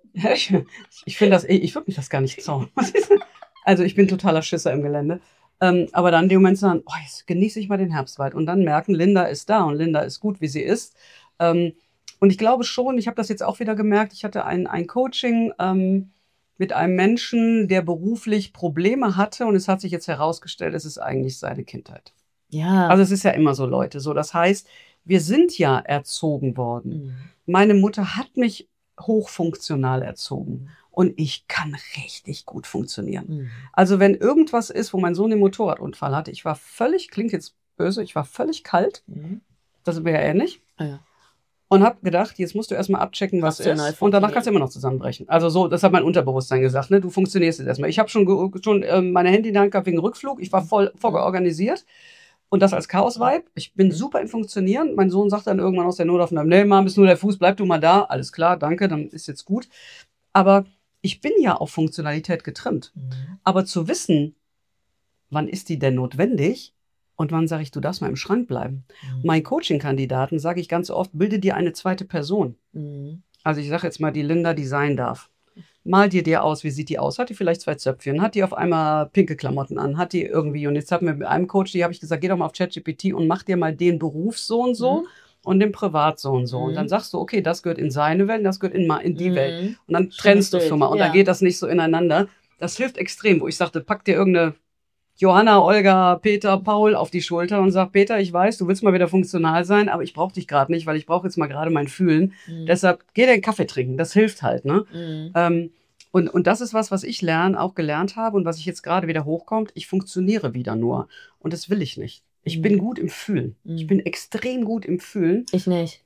ich finde das, ich würde mich das gar nicht trauen. Also ich bin totaler Schisser im Gelände. Aber dann in dem Moment sagen, oh, jetzt genieße ich mal den Herbstwald und dann merken, Linda ist da und Linda ist gut, wie sie ist. Und ich glaube schon, ich habe das jetzt auch wieder gemerkt, ich hatte ein Coaching mit einem Menschen, der beruflich Probleme hatte und es hat sich jetzt herausgestellt, es ist eigentlich seine Kindheit. Ja. Also es ist ja immer so, Leute. So, das heißt, wir sind ja erzogen worden. Mhm. Meine Mutter hat mich hochfunktional erzogen und ich kann richtig gut funktionieren. Mhm. Also wenn irgendwas ist, wo mein Sohn den Motorradunfall hatte, ich war völlig, klingt jetzt böse, ich war völlig kalt, Mhm. das ist mir ja ähnlich, Ah, ja. und habe gedacht, jetzt musst du erstmal abchecken, was Rational ist und danach funktionieren. kannst du immer noch zusammenbrechen. Also so, das hat mein Unterbewusstsein gesagt, ne? Du funktionierst jetzt erstmal. Ich habe schon meine Handy in der Hand gehabt wegen Rückflug, ich war voll vorgeorganisiert. Und das als Chaos-Vibe. Ich bin super im Funktionieren. Mein Sohn sagt dann irgendwann aus der Notaufnahme, nee, Mom, ist nur der Fuß, bleib du mal da. Alles klar, danke, dann ist jetzt gut. Aber ich bin ja auf Funktionalität getrimmt. Mhm. Aber zu wissen, wann ist die denn notwendig und wann sage ich, du darfst mal im Schrank bleiben. Mhm. Meinen Coaching-Kandidaten sage ich ganz oft, bilde dir eine zweite Person. Mhm. Also ich sage jetzt mal, die Linda, die sein darf. Mal dir aus, wie sieht die aus? Hat die vielleicht 2 Zöpfchen? Hat die auf einmal pinke Klamotten an? Hat die irgendwie, und jetzt haben wir mit einem Coach, die habe ich gesagt, geh doch mal auf ChatGPT und mach dir mal den Beruf so und so und den Privat so und so. Und dann sagst du, okay, das gehört in seine Welt, das gehört in die Welt. Und dann trennst du es schon mal und dann geht das nicht so ineinander. Das hilft extrem, wo ich sagte, pack dir irgendeine Johanna, Olga, Peter, Paul auf die Schulter und sag, Peter, ich weiß, du willst mal wieder funktional sein, aber ich brauche dich gerade nicht, weil ich brauche jetzt mal gerade mein Fühlen. Deshalb geh dir einen Kaffee trinken, das hilft halt. Ne? Und das ist was ich auch gelernt habe und was ich jetzt gerade wieder hochkommt. Ich funktioniere wieder nur und das will ich nicht. Ich bin gut im Fühlen. Ich bin extrem gut im Fühlen. Ich nicht.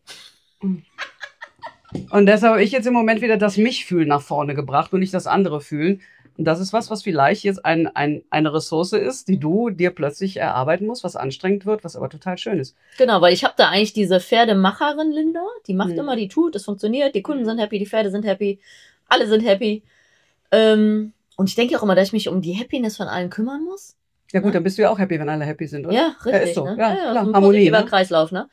Und deshalb habe ich jetzt im Moment wieder das Mich-Fühlen nach vorne gebracht und nicht das andere Fühlen. Und das ist was vielleicht jetzt eine Ressource ist, die du dir plötzlich erarbeiten musst, was anstrengend wird, was aber total schön ist. Genau, weil ich habe da eigentlich diese Pferdemacherin Linda, die macht immer, die tut, es funktioniert, die Kunden sind happy, die Pferde sind happy, alle sind happy. Und ich denke auch immer, dass ich mich um die Happiness von allen kümmern muss. Ja gut, dann bist du ja auch happy, wenn alle happy sind, oder? Ja, richtig. Ja, ist so. Ne? Ja, ja, klar, so ein Harmonie. positiver Ne? Kreislauf, ne?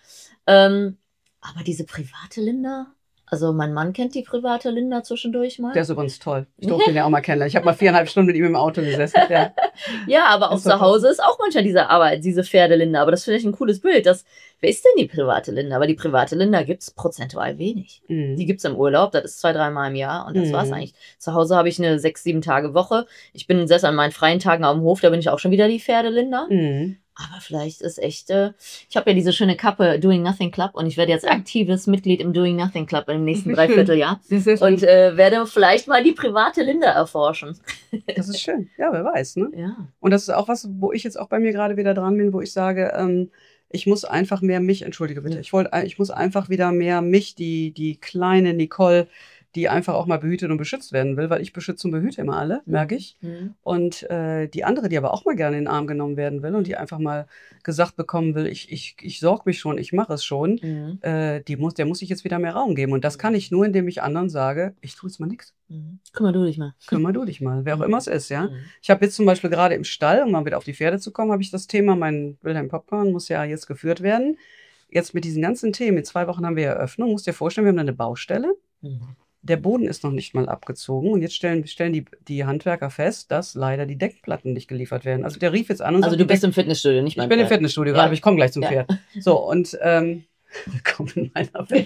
Aber diese private Linda, also mein Mann kennt die private Linda zwischendurch mal. Der ist übrigens toll. Ich durfte ihn ja auch mal kennenlernen. Ich habe mal 4,5 Stunden mit ihm im Auto gesessen. Ja, ja, aber auch Ist doch zu Hause ist auch manchmal diese Arbeit, diese Pferdelinda. Aber das finde ich ein cooles Bild. Wer ist denn die private Linda? Aber die private Linda gibt's prozentual wenig. Die gibt's im Urlaub, das ist 2-3 Mal im Jahr und das war's eigentlich. Zu Hause habe ich eine 6-7 Tage Woche. Ich bin selbst an meinen freien Tagen auf dem Hof, da bin ich auch schon wieder die Pferdelinda. Aber vielleicht ist echt, ich habe ja diese schöne Kappe Doing Nothing Club und ich werde jetzt aktives Mitglied im Doing Nothing Club im nächsten Dreivierteljahr und werde vielleicht mal die private Linda erforschen. Das ist schön. Ja, wer weiß, ne? Ja. Und das ist auch was, wo ich jetzt auch bei mir gerade wieder dran bin, wo ich sage, ich muss einfach mehr mich, entschuldige bitte, ich muss einfach wieder mehr mich, die kleine Nicole, die einfach auch mal behütet und beschützt werden will, weil ich beschütze und behüte immer alle, merke ich. Und die andere, die aber auch mal gerne in den Arm genommen werden will und die einfach mal gesagt bekommen will, ich sorge mich schon, ich mache es schon, der muss ich jetzt wieder mehr Raum geben. Und das kann ich nur, indem ich anderen sage, ich tue jetzt mal nichts. Kümmer du dich mal. Kümmer du dich mal, wer auch immer es ist, ja. Ich habe jetzt zum Beispiel gerade im Stall, um mal wieder auf die Pferde zu kommen, habe ich das Thema, mein Wilhelm Popcorn muss ja jetzt geführt werden. Jetzt mit diesen ganzen Themen, in 2 Wochen haben wir Eröffnung, musst dir vorstellen, wir haben da eine Baustelle. Der Boden ist noch nicht mal abgezogen und jetzt stellen die Handwerker fest, dass leider die Deckplatten nicht geliefert werden. Also der rief jetzt an und sagt, du bist im Fitnessstudio, nicht beim Ich bin im Pferd. Fitnessstudio gerade, aber ich komme gleich zum Pferd. So, und willkommen in meiner Welt.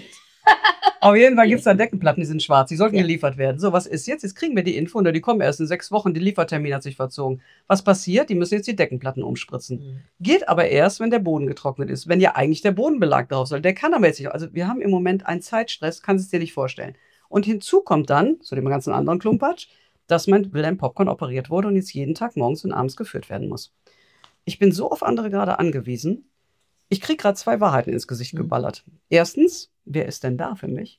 Auf jeden Fall gibt es da Deckenplatten, die sind schwarz, die sollten geliefert werden. So, was ist jetzt? Jetzt kriegen wir die Info, und die kommen erst in 6 Wochen, der Liefertermin hat sich verzogen. Was passiert? Die müssen jetzt die Deckenplatten umspritzen. Geht aber erst, wenn der Boden getrocknet ist, wenn ja eigentlich der Bodenbelag drauf soll. Der kann aber jetzt nicht. Also wir haben im Moment einen Zeitstress, kannst du es dir nicht vorstellen. Und hinzu kommt dann, zu dem ganzen anderen Klumpatsch, dass mein Wilhelm Popcorn operiert wurde und jetzt jeden Tag morgens und abends geführt werden muss. Ich bin so auf andere gerade angewiesen. Ich kriege gerade 2 Wahrheiten ins Gesicht geballert. Erstens, wer ist denn da für mich?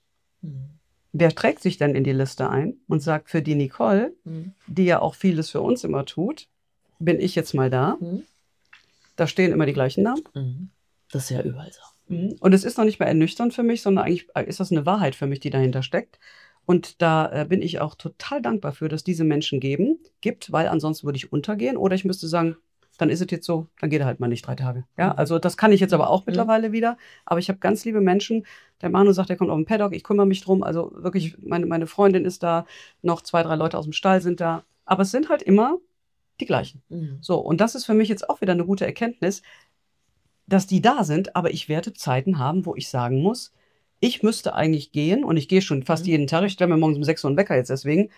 Wer trägt sich denn in die Liste ein und sagt, für die Nicole, die ja auch vieles für uns immer tut, bin ich jetzt mal da. Mhm. Da stehen immer die gleichen Namen. Mhm. Das ist ja überall so. Und es ist noch nicht mehr ernüchternd für mich, sondern eigentlich ist das eine Wahrheit für mich, die dahinter steckt. Und da bin ich auch total dankbar für, dass diese Menschen gibt, weil ansonsten würde ich untergehen. Oder ich müsste sagen, dann ist es jetzt so, dann geht er halt mal nicht 3 Tage. Ja, also das kann ich jetzt aber auch mittlerweile wieder. Aber ich habe ganz liebe Menschen. Der Manu sagt, der kommt auf den Paddock, ich kümmere mich drum. Also wirklich, meine Freundin ist da, noch 2, 3 Leute aus dem Stall sind da. Aber es sind halt immer die gleichen. So, und das ist für mich jetzt auch wieder eine gute Erkenntnis, dass die da sind, aber ich werde Zeiten haben, wo ich sagen muss, ich müsste eigentlich gehen und ich gehe schon fast jeden Tag, ich stelle mir morgens um 6 Uhr einen Wecker jetzt deswegen,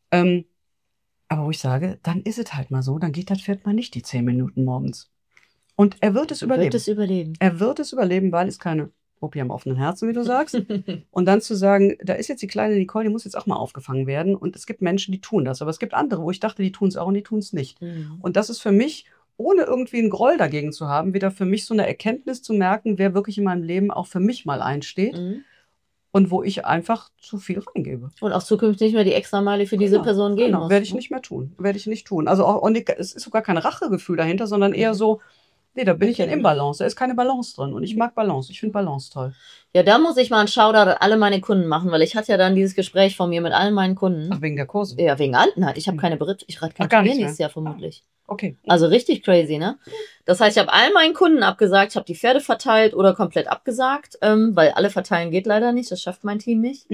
aber wo ich sage, dann ist es halt mal so, dann geht das Pferd mal nicht die 10 Minuten morgens. Und er wird es überleben. Er wird es überleben, weil es keine OP am offenen Herzen, wie du sagst. Und dann zu sagen, da ist jetzt die kleine Nicole, die muss jetzt auch mal aufgefangen werden. Und es gibt Menschen, die tun das. Aber es gibt andere, wo ich dachte, die tun es auch und die tun es nicht. Und das ist für mich, ohne irgendwie einen Groll dagegen zu haben, wieder für mich so eine Erkenntnis zu merken, wer wirklich in meinem Leben auch für mich mal einsteht. Und wo ich einfach zu viel reingebe. Und auch zukünftig nicht mehr die Extrameile für diese Person gehen muss. Werde ich nicht mehr tun. Also auch, und es ist sogar kein Rachegefühl dahinter, sondern eher so, nee, da bin ich in Imbalance. Da ist keine Balance drin. Und ich mag Balance. Ich finde Balance toll. Ja, da muss ich mal einen Shoutout an alle meine Kunden machen, weil ich hatte ja dann dieses Gespräch von mir mit allen meinen Kunden. Ach, wegen der Kurse? Ja, wegen allen. Nein, ich habe keine Beritte. Ich reite kein Turnier nächstes Jahr vermutlich. Okay. Also richtig crazy, ne? Das heißt, ich habe allen meinen Kunden abgesagt, ich habe die Pferde verteilt oder komplett abgesagt, weil alle verteilen geht leider nicht, das schafft mein Team nicht.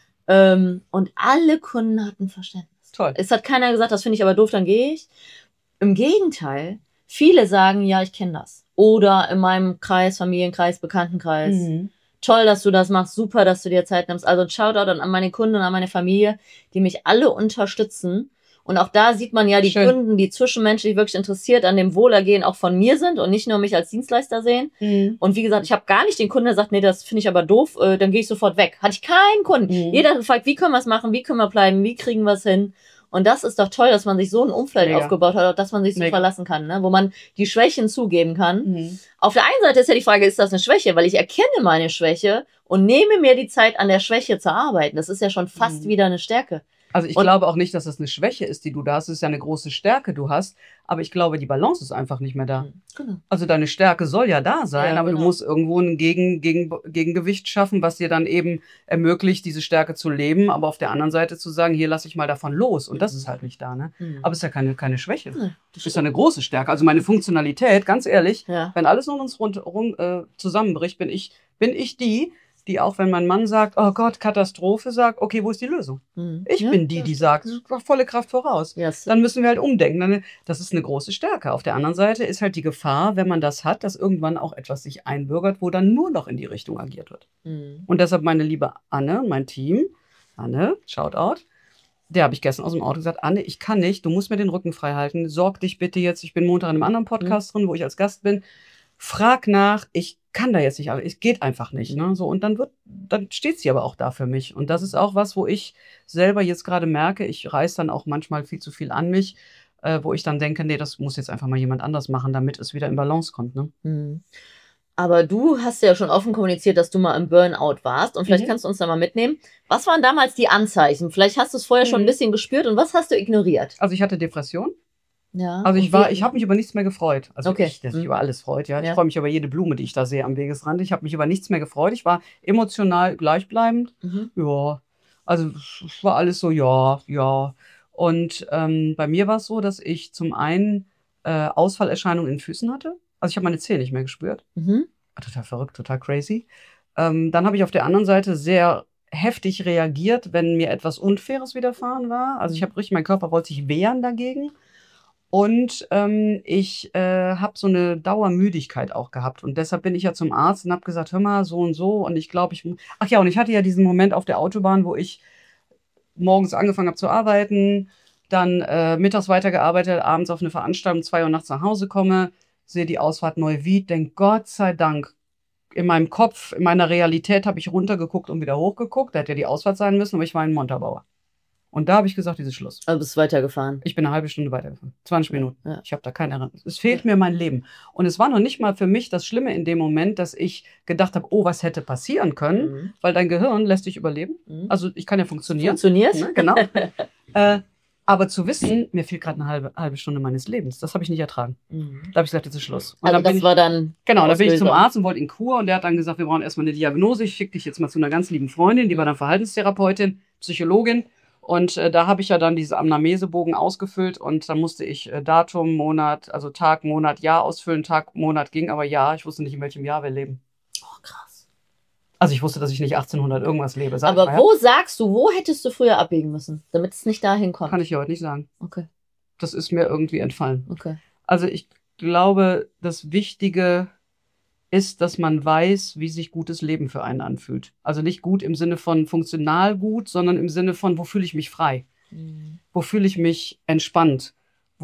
Und alle Kunden hatten Verständnis. Toll. Es hat keiner gesagt, das finde ich aber doof, dann gehe ich. Im Gegenteil, viele sagen, ja, ich kenne das. Oder in meinem Kreis, Familienkreis, Bekanntenkreis. Toll, dass du das machst, super, dass du dir Zeit nimmst. Also ein Shoutout an meine Kunden und an meine Familie, die mich alle unterstützen. Und auch da sieht man ja die Kunden, die zwischenmenschlich wirklich interessiert an dem Wohlergehen auch von mir sind und nicht nur mich als Dienstleister sehen. Und wie gesagt, ich habe gar nicht den Kunden, der sagt, nee, das finde ich aber doof, dann gehe ich sofort weg. Hatte ich keinen Kunden. Jeder gefragt, wie können wir es machen, wie können wir bleiben, wie kriegen wir es hin? Und das ist doch toll, dass man sich so ein Umfeld aufgebaut hat, dass man sich so verlassen kann, ne? Wo man die Schwächen zugeben kann. Auf der einen Seite ist ja die Frage, ist das eine Schwäche? Weil ich erkenne meine Schwäche und nehme mir die Zeit, an der Schwäche zu arbeiten. Das ist ja schon fast wieder eine Stärke. Also ich glaube auch nicht, dass das eine Schwäche ist, die du da hast. Es ist ja eine große Stärke, du hast. Aber ich glaube, die Balance ist einfach nicht mehr da. Genau. Also deine Stärke soll ja da sein, aber du musst irgendwo ein Gegengewicht schaffen, was dir dann eben ermöglicht, diese Stärke zu leben. Aber auf der anderen Seite zu sagen, hier lasse ich mal davon los. Und das ist halt nicht da, ne? Aber es ist ja keine Schwäche. Das ist ja eine große Stärke. Also meine Funktionalität, ganz ehrlich, wenn alles um uns rundherum zusammenbricht, bin ich die auch, wenn mein Mann sagt, oh Gott, Katastrophe, sagt, okay, wo ist die Lösung? Ich bin die sagt, volle Kraft voraus. Dann müssen wir halt umdenken. Das ist eine große Stärke. Auf der anderen Seite ist halt die Gefahr, wenn man das hat, dass irgendwann auch etwas sich einbürgert, wo dann nur noch in die Richtung agiert wird. Und deshalb meine liebe Anne, mein Team, Anne, Shoutout, der habe ich gestern aus dem Auto gesagt, Anne, ich kann nicht, du musst mir den Rücken frei halten, sorg dich bitte jetzt, ich bin Montag in einem anderen Podcast drin, wo ich als Gast bin, frag nach, ich kann da jetzt nicht, es geht einfach nicht, ne? So, und dann steht sie aber auch da für mich. Und das ist auch was, wo ich selber jetzt gerade merke, ich reiß dann auch manchmal viel zu viel an mich, wo ich dann denke, nee, das muss jetzt einfach mal jemand anders machen, damit es wieder in Balance kommt, ne? Aber du hast ja schon offen kommuniziert, dass du mal im Burnout warst. Und vielleicht kannst du uns da mal mitnehmen. Was waren damals die Anzeichen? Vielleicht hast du es vorher schon ein bisschen gespürt und was hast du ignoriert? Also ich hatte Depression. Ja. Also ich habe mich über nichts mehr gefreut. Also der sich über alles freut, ja. Ich freue mich über jede Blume, die ich da sehe am Wegesrand. Ich habe mich über nichts mehr gefreut. Ich war emotional gleichbleibend. Ja. Also es war alles so, ja. Und bei mir war es so, dass ich zum einen Ausfallerscheinungen in den Füßen hatte. Also ich habe meine Zähne nicht mehr gespürt. Total verrückt, total crazy. Dann habe ich auf der anderen Seite sehr heftig reagiert, wenn mir etwas Unfaires widerfahren war. Also ich habe richtig, mein Körper wollte sich wehren dagegen. Und ich habe so eine Dauermüdigkeit auch gehabt. Und deshalb bin ich ja zum Arzt und habe gesagt, hör mal, so und so. Und ich glaube, ach ja, und ich hatte ja diesen Moment auf der Autobahn, wo ich morgens angefangen habe zu arbeiten, dann mittags weitergearbeitet, abends auf eine Veranstaltung, 2 Uhr nachts nach Hause komme, sehe die Ausfahrt Neuwied, denke, Gott sei Dank, in meinem Kopf, in meiner Realität habe ich runtergeguckt und wieder hochgeguckt. Da hätte ja die Ausfahrt sein müssen, aber ich war in Montabaur. Und da habe ich gesagt, dieses Schluss. Also bist du weitergefahren? Ich bin eine halbe Stunde weitergefahren. 20 Minuten. Ja. Ich habe da keine Erinnerung. Es fehlt mir mein Leben. Und es war noch nicht mal für mich das Schlimme in dem Moment, dass ich gedacht habe, oh, was hätte passieren können, weil dein Gehirn lässt dich überleben. Also ich kann ja funktionieren. Funktioniert? Ne, genau. Aber zu wissen, mir fehlt gerade eine halbe Stunde meines Lebens, das habe ich nicht ertragen. Mhm. Da habe ich gesagt, jetzt ist Schluss. Und Also dann bin das ich, war dann genau, da bin ich zum Auslöser. Arzt und wollte in Kur und der hat dann gesagt, wir brauchen erstmal eine Diagnose. Ich schicke dich jetzt mal zu einer ganz lieben Freundin, die war dann Verhaltenstherapeutin, Psychologin. Und da habe ich ja dann diese Anamnesebogen ausgefüllt und dann musste ich Datum, Monat, also Tag, Monat, Jahr ausfüllen. Tag, Monat ging aber Jahr. Ich wusste nicht, in welchem Jahr wir leben. Oh, krass. Also ich wusste, dass ich nicht 1800 irgendwas lebe. Sag Aber ich mal, wo sagst du, wo hättest du früher abbiegen müssen, damit es nicht dahin ja? kommt? Kann ich dir heute nicht sagen. Okay, Das ist mir irgendwie entfallen. okay. Also ich glaube, das Wichtige ist, dass man weiß, wie sich gutes Leben für einen anfühlt. Also nicht gut im Sinne von funktional gut, sondern im Sinne von, wo fühle ich mich frei? Mhm. Wo fühle ich mich entspannt?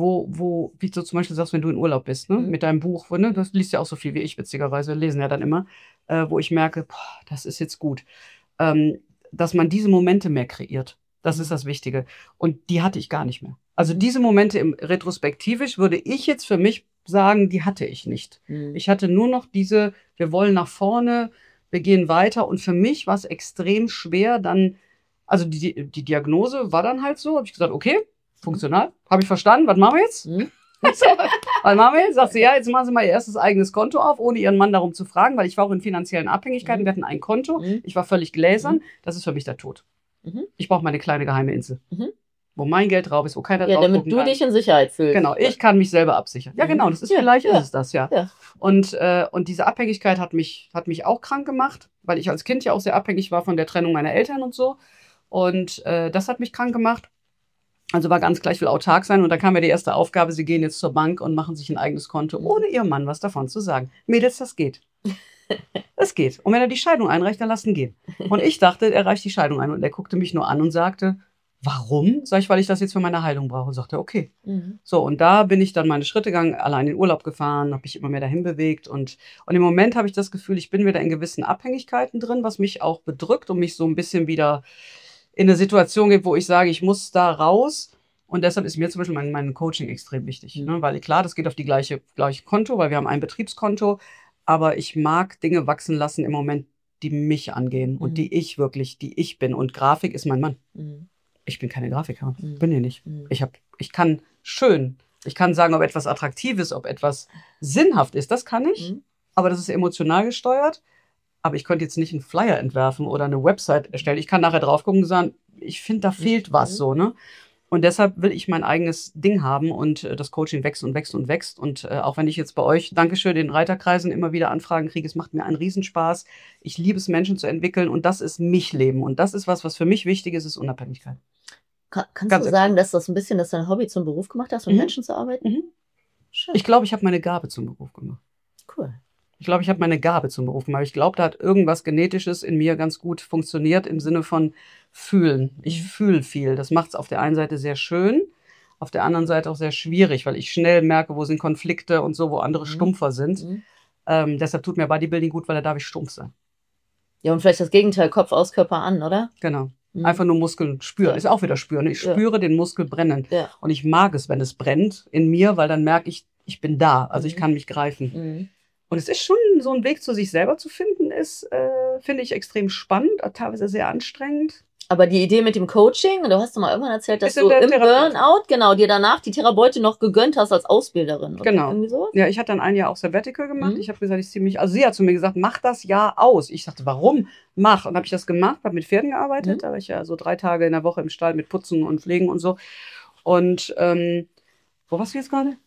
Wie du zum Beispiel sagst, wenn du in Urlaub bist, ne? Mhm. Mit deinem Buch, ne? Das liest ja auch so viel wie ich, witzigerweise, wir lesen ja dann immer, wo ich merke, boah, das ist jetzt gut. Dass man diese Momente mehr kreiert. Das ist das Wichtige. Und die hatte ich gar nicht mehr. Also diese Momente retrospektivisch würde ich jetzt für mich sagen, die hatte ich nicht. Mhm. Ich hatte nur noch diese, wir wollen nach vorne, wir gehen weiter. Und für mich war es extrem schwer, dann, also die Diagnose war dann halt so, habe ich gesagt, okay, funktional, habe ich verstanden, was machen wir jetzt? Mhm. Was machen wir jetzt? Sagt sie, ja, jetzt machen Sie mal Ihr erstes eigenes Konto auf, ohne Ihren Mann darum zu fragen, weil ich war auch in finanziellen Abhängigkeiten. Wir hatten ein Konto, ich war völlig gläsern. Das ist für mich der Tod. Mhm. Ich brauche meine kleine geheime Insel, Mhm. wo mein Geld drauf ist, wo keiner Ja, drauf damit gucken du kann. dich in Sicherheit fühlst. Genau, ich kann mich selber absichern. Ja, genau, das ist Ja, vielleicht ja. ist es das, ja. Ja. Und diese Abhängigkeit hat mich auch krank gemacht, weil ich als Kind ja auch sehr abhängig war von der Trennung meiner Eltern und so. Und das hat mich krank gemacht. Also war ganz klar, ich will autark sein. Und da kam mir die erste Aufgabe, Sie gehen jetzt zur Bank und machen sich ein eigenes Konto, ohne Ihrem Mann was davon zu sagen. Mädels, das geht. Das geht. Und wenn er die Scheidung einreicht, dann lass ihn gehen. Und ich dachte, er reicht die Scheidung ein. Und er guckte mich nur an und sagte, warum? Sag ich, weil ich das jetzt für meine Heilung brauche. Und sagte, okay. Mhm. So, und da bin ich dann meine Schritte gegangen, allein in den Urlaub gefahren, habe mich immer mehr dahin bewegt. Und im Moment habe ich das Gefühl, ich bin wieder in gewissen Abhängigkeiten drin, was mich auch bedrückt und mich so ein bisschen wieder in eine Situation gibt, wo ich sage, ich muss da raus. Und deshalb ist mir zum Beispiel mein Coaching extrem wichtig. Ne? Weil klar, das geht auf die gleiche Konto, weil wir haben ein Betriebskonto. Aber ich mag Dinge wachsen lassen im Moment, die mich angehen und die ich bin. Und Grafik ist mein Mann. Mhm. Ich bin keine Grafikerin. Mhm. Bin ich nicht. Mhm. Ich kann sagen, ob etwas attraktiv ist, ob etwas sinnhaft ist. Das kann ich. Mhm. Aber das ist emotional gesteuert. Aber ich könnte jetzt nicht einen Flyer entwerfen oder eine Website erstellen. Ich kann nachher drauf gucken und sagen, ich finde, da fehlt was so, ne? Und deshalb will ich mein eigenes Ding haben und das Coaching wächst und wächst und wächst. Und auch wenn ich jetzt bei euch, Dankeschön, den Reiterkreisen immer wieder Anfragen kriege, es macht mir einen Riesenspaß. Ich liebe es, Menschen zu entwickeln und das ist mich leben. Und das ist was für mich wichtig ist Unabhängigkeit. Kannst Ganz du sagen, dass das ein bisschen, dass dein Hobby zum Beruf gemacht hast, mit Menschen zu arbeiten? Mhm. Schön. Ich glaube, ich habe meine Gabe zum Beruf gemacht. Cool. Ich glaube, ich habe meine Gabe zum Beruf gemacht. Ich glaube, da hat irgendwas Genetisches in mir ganz gut funktioniert im Sinne von fühlen. Ich fühle viel. Das macht es auf der einen Seite sehr schön, auf der anderen Seite auch sehr schwierig, weil ich schnell merke, wo sind Konflikte und so, wo andere stumpfer sind. Deshalb tut mir Bodybuilding gut, weil da darf ich stumpf sein. Ja, und vielleicht das Gegenteil, Kopf aus, Körper an, oder? Genau. Einfach nur Muskeln spüren. Ja. Ist auch wieder spüren. Ich spüre den Muskel brennen. Ja. Und ich mag es, wenn es brennt in mir, weil dann merke ich, ich bin da. Also ich kann mich greifen. Mhm. Und es ist schon so ein Weg zu sich selber zu finden, finde ich extrem spannend, teilweise sehr anstrengend. Aber die Idee mit dem Coaching, du hast doch mal irgendwann erzählt, dass Ist in du der im Therapie. Burnout, genau, dir danach die Therapeutin noch gegönnt hast als Ausbilderin. Oder Genau. irgendwie sowas? Ja, ich hatte dann ein Jahr auch Sabbatical gemacht. Ich habe gesagt, also sie hat zu mir gesagt, mach das Jahr aus. Ich sagte, warum? Mach. Und habe ich das gemacht, habe mit Pferden gearbeitet. Da war ich ja so 3 Tage in der Woche im Stall mit Putzen und Pflegen und so. Und wo warst du jetzt gerade?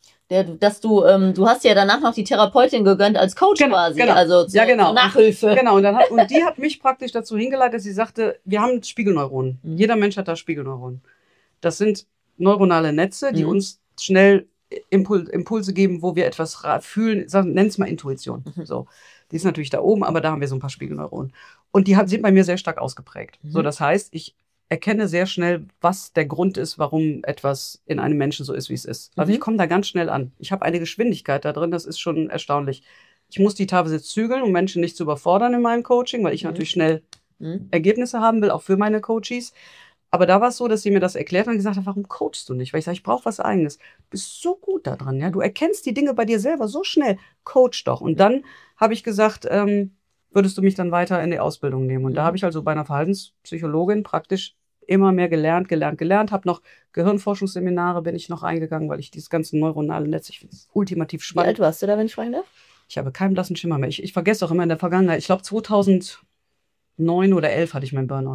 Du hast ja danach noch die Therapeutin gegönnt als Coach quasi, genau. also zur Nachhilfe. Genau, und die hat mich praktisch dazu hingeleitet, dass sie sagte, wir haben Spiegelneuronen. Jeder Mensch hat da Spiegelneuronen. Das sind neuronale Netze, die uns schnell Impulse geben, wo wir etwas fühlen, nenn es mal Intuition. So. Die ist natürlich da oben, aber da haben wir so ein paar Spiegelneuronen. Und die sind bei mir sehr stark ausgeprägt. So, das heißt, ich erkenne sehr schnell, was der Grund ist, warum etwas in einem Menschen so ist, wie es ist. Also ich komme da ganz schnell an. Ich habe eine Geschwindigkeit da drin, das ist schon erstaunlich. Ich muss die teilweise zügeln, um Menschen nicht zu überfordern in meinem Coaching, weil ich natürlich schnell Ergebnisse haben will, auch für meine Coaches. Aber da war es so, dass sie mir das erklärt und gesagt hat, warum coachst du nicht? Weil ich sage, ich brauche was Eigenes. Du bist so gut da dran, ja. Du erkennst die Dinge bei dir selber so schnell. Coach doch. Und dann habe ich gesagt, würdest du mich dann weiter in die Ausbildung nehmen? Und da habe ich also bei einer Verhaltenspsychologin praktisch immer mehr gelernt, habe noch Gehirnforschungsseminare bin ich noch eingegangen, weil ich dieses ganze neuronale Netz, ich finde es ultimativ Wie spannend. alt warst du da, wenn ich fragen darf? Ich habe keinen blassen Schimmer mehr. Ich vergesse auch immer in der Vergangenheit. Ich glaube 2009 oder 11 hatte ich meinen Burnout.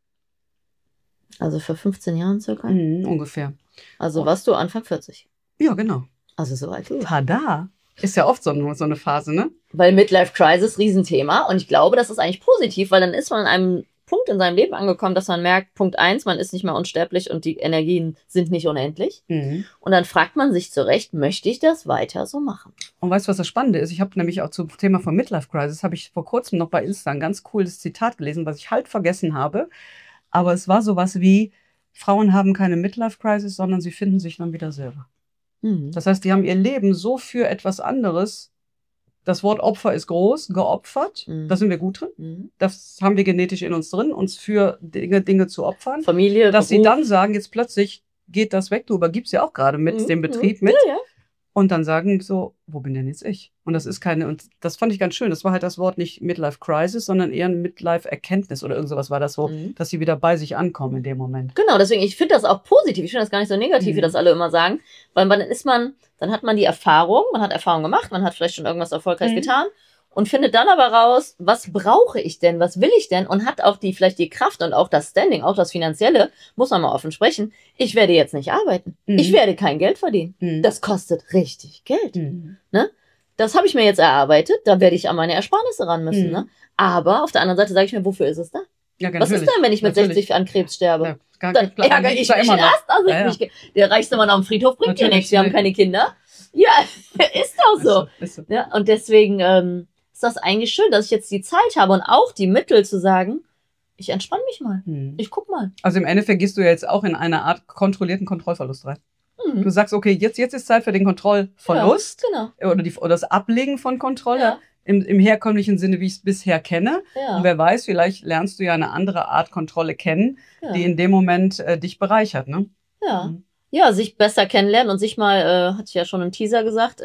Also vor 15 Jahren circa? Ungefähr. Also warst du Anfang 40? Ja, genau. Also so alt. Tada. Ist ja oft so eine Phase, ne? Weil Midlife Crisis, Riesenthema. Und ich glaube, das ist eigentlich positiv, weil dann ist man an einem Punkt in seinem Leben angekommen, dass man merkt, Punkt 1, man ist nicht mehr unsterblich und die Energien sind nicht unendlich. Und dann fragt man sich zurecht, möchte ich das weiter so machen? Und weißt du, was das Spannende ist? Ich habe nämlich auch zum Thema von Midlife Crisis, habe ich vor kurzem noch bei Insta ein ganz cooles Zitat gelesen, was ich halt vergessen habe. Aber es war sowas wie, Frauen haben keine Midlife Crisis, sondern sie finden sich dann wieder selber. Das heißt, die haben ihr Leben so für etwas anderes, das Wort Opfer ist groß, geopfert, da sind wir gut drin. Das haben wir genetisch in uns drin, uns für Dinge zu opfern. Familie, dass Beruf. sie dann sagen, jetzt plötzlich geht das weg, du übergibst ja auch gerade mit dem Betrieb mit. Ja. Und dann sagen so, wo bin denn jetzt ich? Und das ist keine, und das fand ich ganz schön. Das war halt das Wort nicht Midlife Crisis, sondern eher ein Midlife Erkenntnis oder irgend sowas war das so, dass sie wieder bei sich ankommen in dem Moment. Genau, deswegen, ich finde das auch positiv. Ich finde das gar nicht so negativ, wie das alle immer sagen. Weil dann hat man die Erfahrung, man hat Erfahrung gemacht, man hat vielleicht schon irgendwas erfolgreich getan und findet dann aber raus, was brauche ich denn, was will ich denn und hat auch vielleicht die Kraft und auch das Standing, auch das Finanzielle, muss man mal offen sprechen. Ich werde jetzt nicht arbeiten. Ich werde kein Geld verdienen. Das kostet richtig Geld. Ne? Das habe ich mir jetzt erarbeitet, da werde ich an meine Ersparnisse ran müssen. Ne? Aber auf der anderen Seite sage ich mir, wofür ist es da? Ja, was ist denn, wenn ich mit 60 an Krebs sterbe? Ja, dann ärgere ich mich erst. Der reichste Mann auf dem Friedhof bringt dir nichts. Wir haben keine Kinder. Ja, ist doch so. Ist so. Ja, und deswegen ist das eigentlich schön, dass ich jetzt die Zeit habe und auch die Mittel zu sagen, ich entspanne mich mal. Ich guck mal. Also im Endeffekt gehst du ja jetzt auch in eine Art kontrollierten Kontrollverlust rein. Du sagst, okay, jetzt ist Zeit für den Kontrollverlust. Ja, genau. Oder das Ablegen von Kontrolle. Ja. Im herkömmlichen Sinne, wie ich es bisher kenne. Ja. Und wer weiß, vielleicht lernst du ja eine andere Art Kontrolle kennen, die in dem Moment dich bereichert, ne? Ja. Ja, sich besser kennenlernen und sich mal, hatte ich ja schon im Teaser gesagt,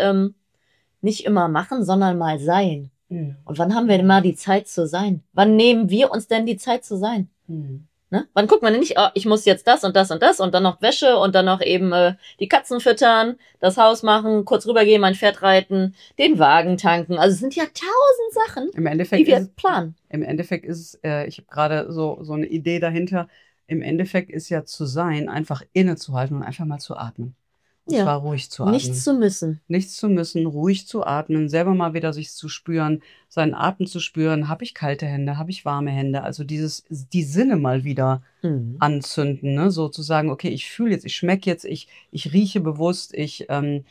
nicht immer machen, sondern mal sein. Und wann haben wir denn mal die Zeit zu sein? Wann nehmen wir uns denn die Zeit zu sein? Ne? Wann guckt man denn nicht, oh, ich muss jetzt das und das und das und dann noch Wäsche und dann noch eben die Katzen füttern, das Haus machen, kurz rübergehen, mein Pferd reiten, den Wagen tanken. Also es sind ja 1000 Sachen, die wir planen. Im Endeffekt ist es, ich habe gerade so eine Idee dahinter, im Endeffekt ist ja zu sein, einfach innezuhalten und einfach mal zu atmen. Und zwar ruhig zu atmen. Nichts zu müssen. Nichts zu müssen, ruhig zu atmen, selber mal wieder sich zu spüren, seinen Atem zu spüren. Habe ich kalte Hände, habe ich warme Hände? Also die Sinne mal wieder anzünden, ne? So zu sagen, okay, ich fühle jetzt, ich schmecke jetzt, ich rieche bewusst, ich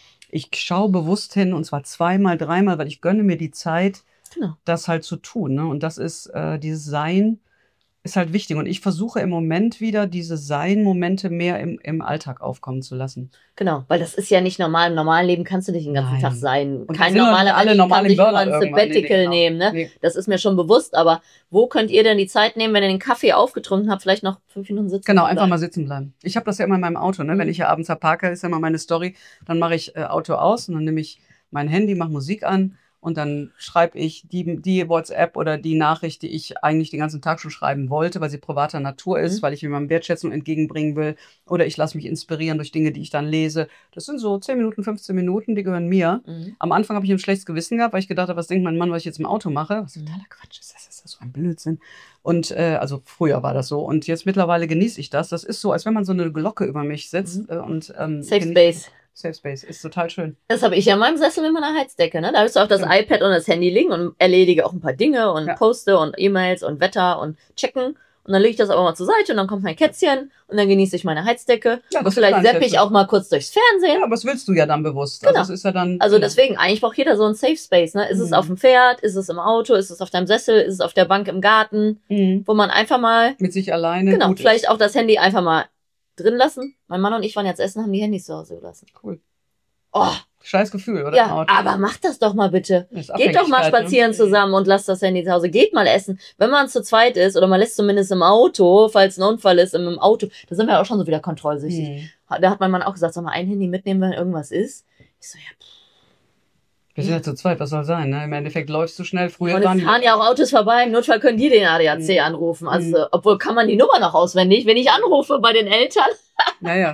schaue bewusst hin und zwar 2-mal, 3-mal, weil ich gönne mir die Zeit, das halt zu tun. Ne? Und das ist dieses Sein, ist halt wichtig. Und ich versuche im Moment wieder, diese Sein-Momente mehr im Alltag aufkommen zu lassen. Genau, weil das ist ja nicht normal. Im normalen Leben kannst du nicht den ganzen Tag sein. Und kein normaler alle Mensch kann sich über ein Burnout Sabbatical nehmen. Ne? Nee. Das ist mir schon bewusst. Aber wo könnt ihr denn die Zeit nehmen, wenn ihr den Kaffee aufgetrunken habt, vielleicht noch 5 Minuten sitzen Genau, bleiben? einfach mal sitzen bleiben. Ich habe das ja immer in meinem Auto. Ne? Wenn ich ja abends parke, ist ja immer meine Story. Dann mache ich Auto aus und dann nehme ich mein Handy, mache Musik an. Und dann schreibe ich die WhatsApp oder die Nachricht, die ich eigentlich den ganzen Tag schon schreiben wollte, weil sie privater Natur ist, weil ich mir mal Wertschätzung entgegenbringen will. Oder ich lasse mich inspirieren durch Dinge, die ich dann lese. Das sind so 10 Minuten, 15 Minuten, die gehören mir. Am Anfang habe ich ein schlechtes Gewissen gehabt, weil ich gedacht habe, was denkt mein Mann, was ich jetzt im Auto mache? Was totaler Quatsch ist, das ist so ein Blödsinn. Und also früher war das so. Und jetzt mittlerweile genieße ich das. Das ist so, als wenn man so eine Glocke über mich setzt. Safe Space. Safe Space ist total schön. Das habe ich ja in meinem Sessel mit meiner Heizdecke. Ne? Da habe ich so auf das iPad und das Handy liegen und erledige auch ein paar Dinge und poste und E-Mails und Wetter und checken. Und dann lege ich das aber mal zur Seite und dann kommt mein Kätzchen und dann genieße ich meine Heizdecke. Ja, und vielleicht zappe ich auch mal kurz durchs Fernsehen. Ja, aber das willst du ja dann bewusst. Genau. Also, das ist ja dann, also deswegen, eigentlich braucht jeder so ein Safe Space. Ne? Ist es auf dem Pferd, ist es im Auto, ist es auf deinem Sessel, ist es auf der Bank im Garten, wo man einfach mal mit sich alleine gut vielleicht auch das Handy einfach mal drin lassen. Mein Mann und ich waren jetzt essen, haben die Handys zu Hause gelassen. Cool. Oh. Scheiß Gefühl, oder? Ja, aber macht das doch mal bitte. Geht doch mal spazieren zusammen und lasst das Handy zu Hause. Geht mal essen. Wenn man zu zweit ist oder man lässt zumindest im Auto, falls ein Unfall ist, im Auto, da sind wir auch schon so wieder kontrollsüchtig. Da hat mein Mann auch gesagt, soll mal ein Handy mitnehmen, wenn irgendwas ist. Ich so, ja. Wir sind ja zu zweit, was soll sein, ne? Im Endeffekt läufst du schnell. Früher und es fahren ja auch Autos vorbei. Im Notfall können die den ADAC anrufen. Also, obwohl kann man die Nummer noch auswendig, wenn ich anrufe bei den Eltern. Ja.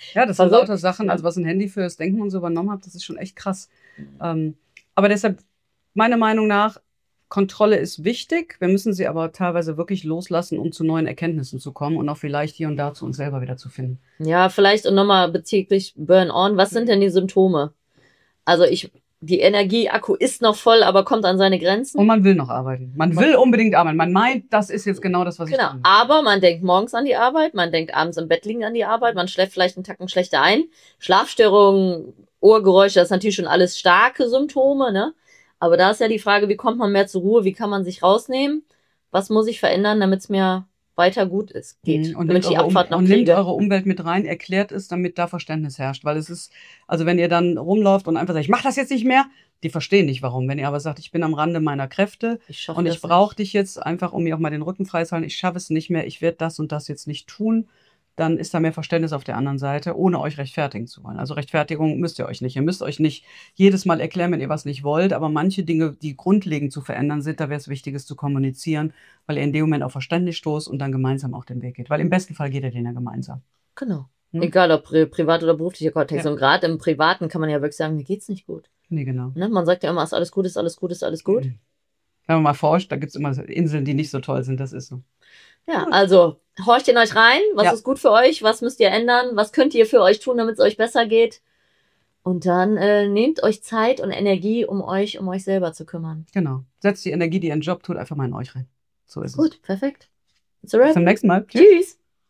Ja, das sind Verrückt. lauter Sachen, also was ein Handy fürs Denken und so übernommen hat, das ist schon echt krass. Aber deshalb, meiner Meinung nach, Kontrolle ist wichtig. Wir müssen sie aber teilweise wirklich loslassen, um zu neuen Erkenntnissen zu kommen und auch vielleicht hier und da zu uns selber wieder zu finden. Ja, vielleicht und nochmal bezüglich Burn-on. Was sind denn die Symptome? Also die Energieakku ist noch voll, aber kommt an seine Grenzen. Und man will noch arbeiten. Man will unbedingt arbeiten. Man meint, das ist jetzt genau das, was ich Genau, tue. aber man denkt morgens an die Arbeit, man denkt abends im Bett liegen an die Arbeit, man schläft vielleicht einen Tacken schlechter ein. Schlafstörungen, Ohrgeräusche, das ist natürlich schon alles starke Symptome, ne? Aber da ist ja die Frage, wie kommt man mehr zur Ruhe, wie kann man sich rausnehmen? Was muss ich verändern, damit es mir weiter gut geht? Und damit ich die Abfahrt noch nehmt kriege. eure Umwelt mit rein, erklärt es, damit da Verständnis herrscht. Weil es ist, also wenn ihr dann rumläuft und einfach sagt, ich mach das jetzt nicht mehr, die verstehen nicht warum. Wenn ihr aber sagt, ich bin am Rande meiner Kräfte und ich brauche dich jetzt einfach, um mir auch mal den Rücken freizuhalten, ich schaffe es nicht mehr, ich werde das und das jetzt nicht tun, dann ist da mehr Verständnis auf der anderen Seite, ohne euch rechtfertigen zu wollen. Also Rechtfertigung müsst ihr euch nicht. Ihr müsst euch nicht jedes Mal erklären, wenn ihr was nicht wollt, aber manche Dinge, die grundlegend zu verändern sind, da wäre es wichtig, es zu kommunizieren, weil ihr in dem Moment auf Verständnis stoßt und dann gemeinsam auch den Weg geht. Weil im besten Fall geht ihr den ja gemeinsam. Genau. Hm? Egal ob privat oder beruflicher Kontext. Ja. Und gerade im Privaten kann man ja wirklich sagen, mir geht's nicht gut. Nee, genau. Ne? Man sagt ja immer, ist alles gut, ist alles gut, ist alles gut. Wenn man mal forscht, da gibt es immer Inseln, die nicht so toll sind, das ist so. Ja, also horcht in euch rein, was ist gut für euch, was müsst ihr ändern, was könnt ihr für euch tun, damit es euch besser geht. Und dann nehmt euch Zeit und Energie, um euch selber zu kümmern. Genau. Setzt die Energie, die ihren Job tut, einfach mal in euch rein. So ist es. Gut, perfekt. Bis zum nächsten Mal. Tschüss.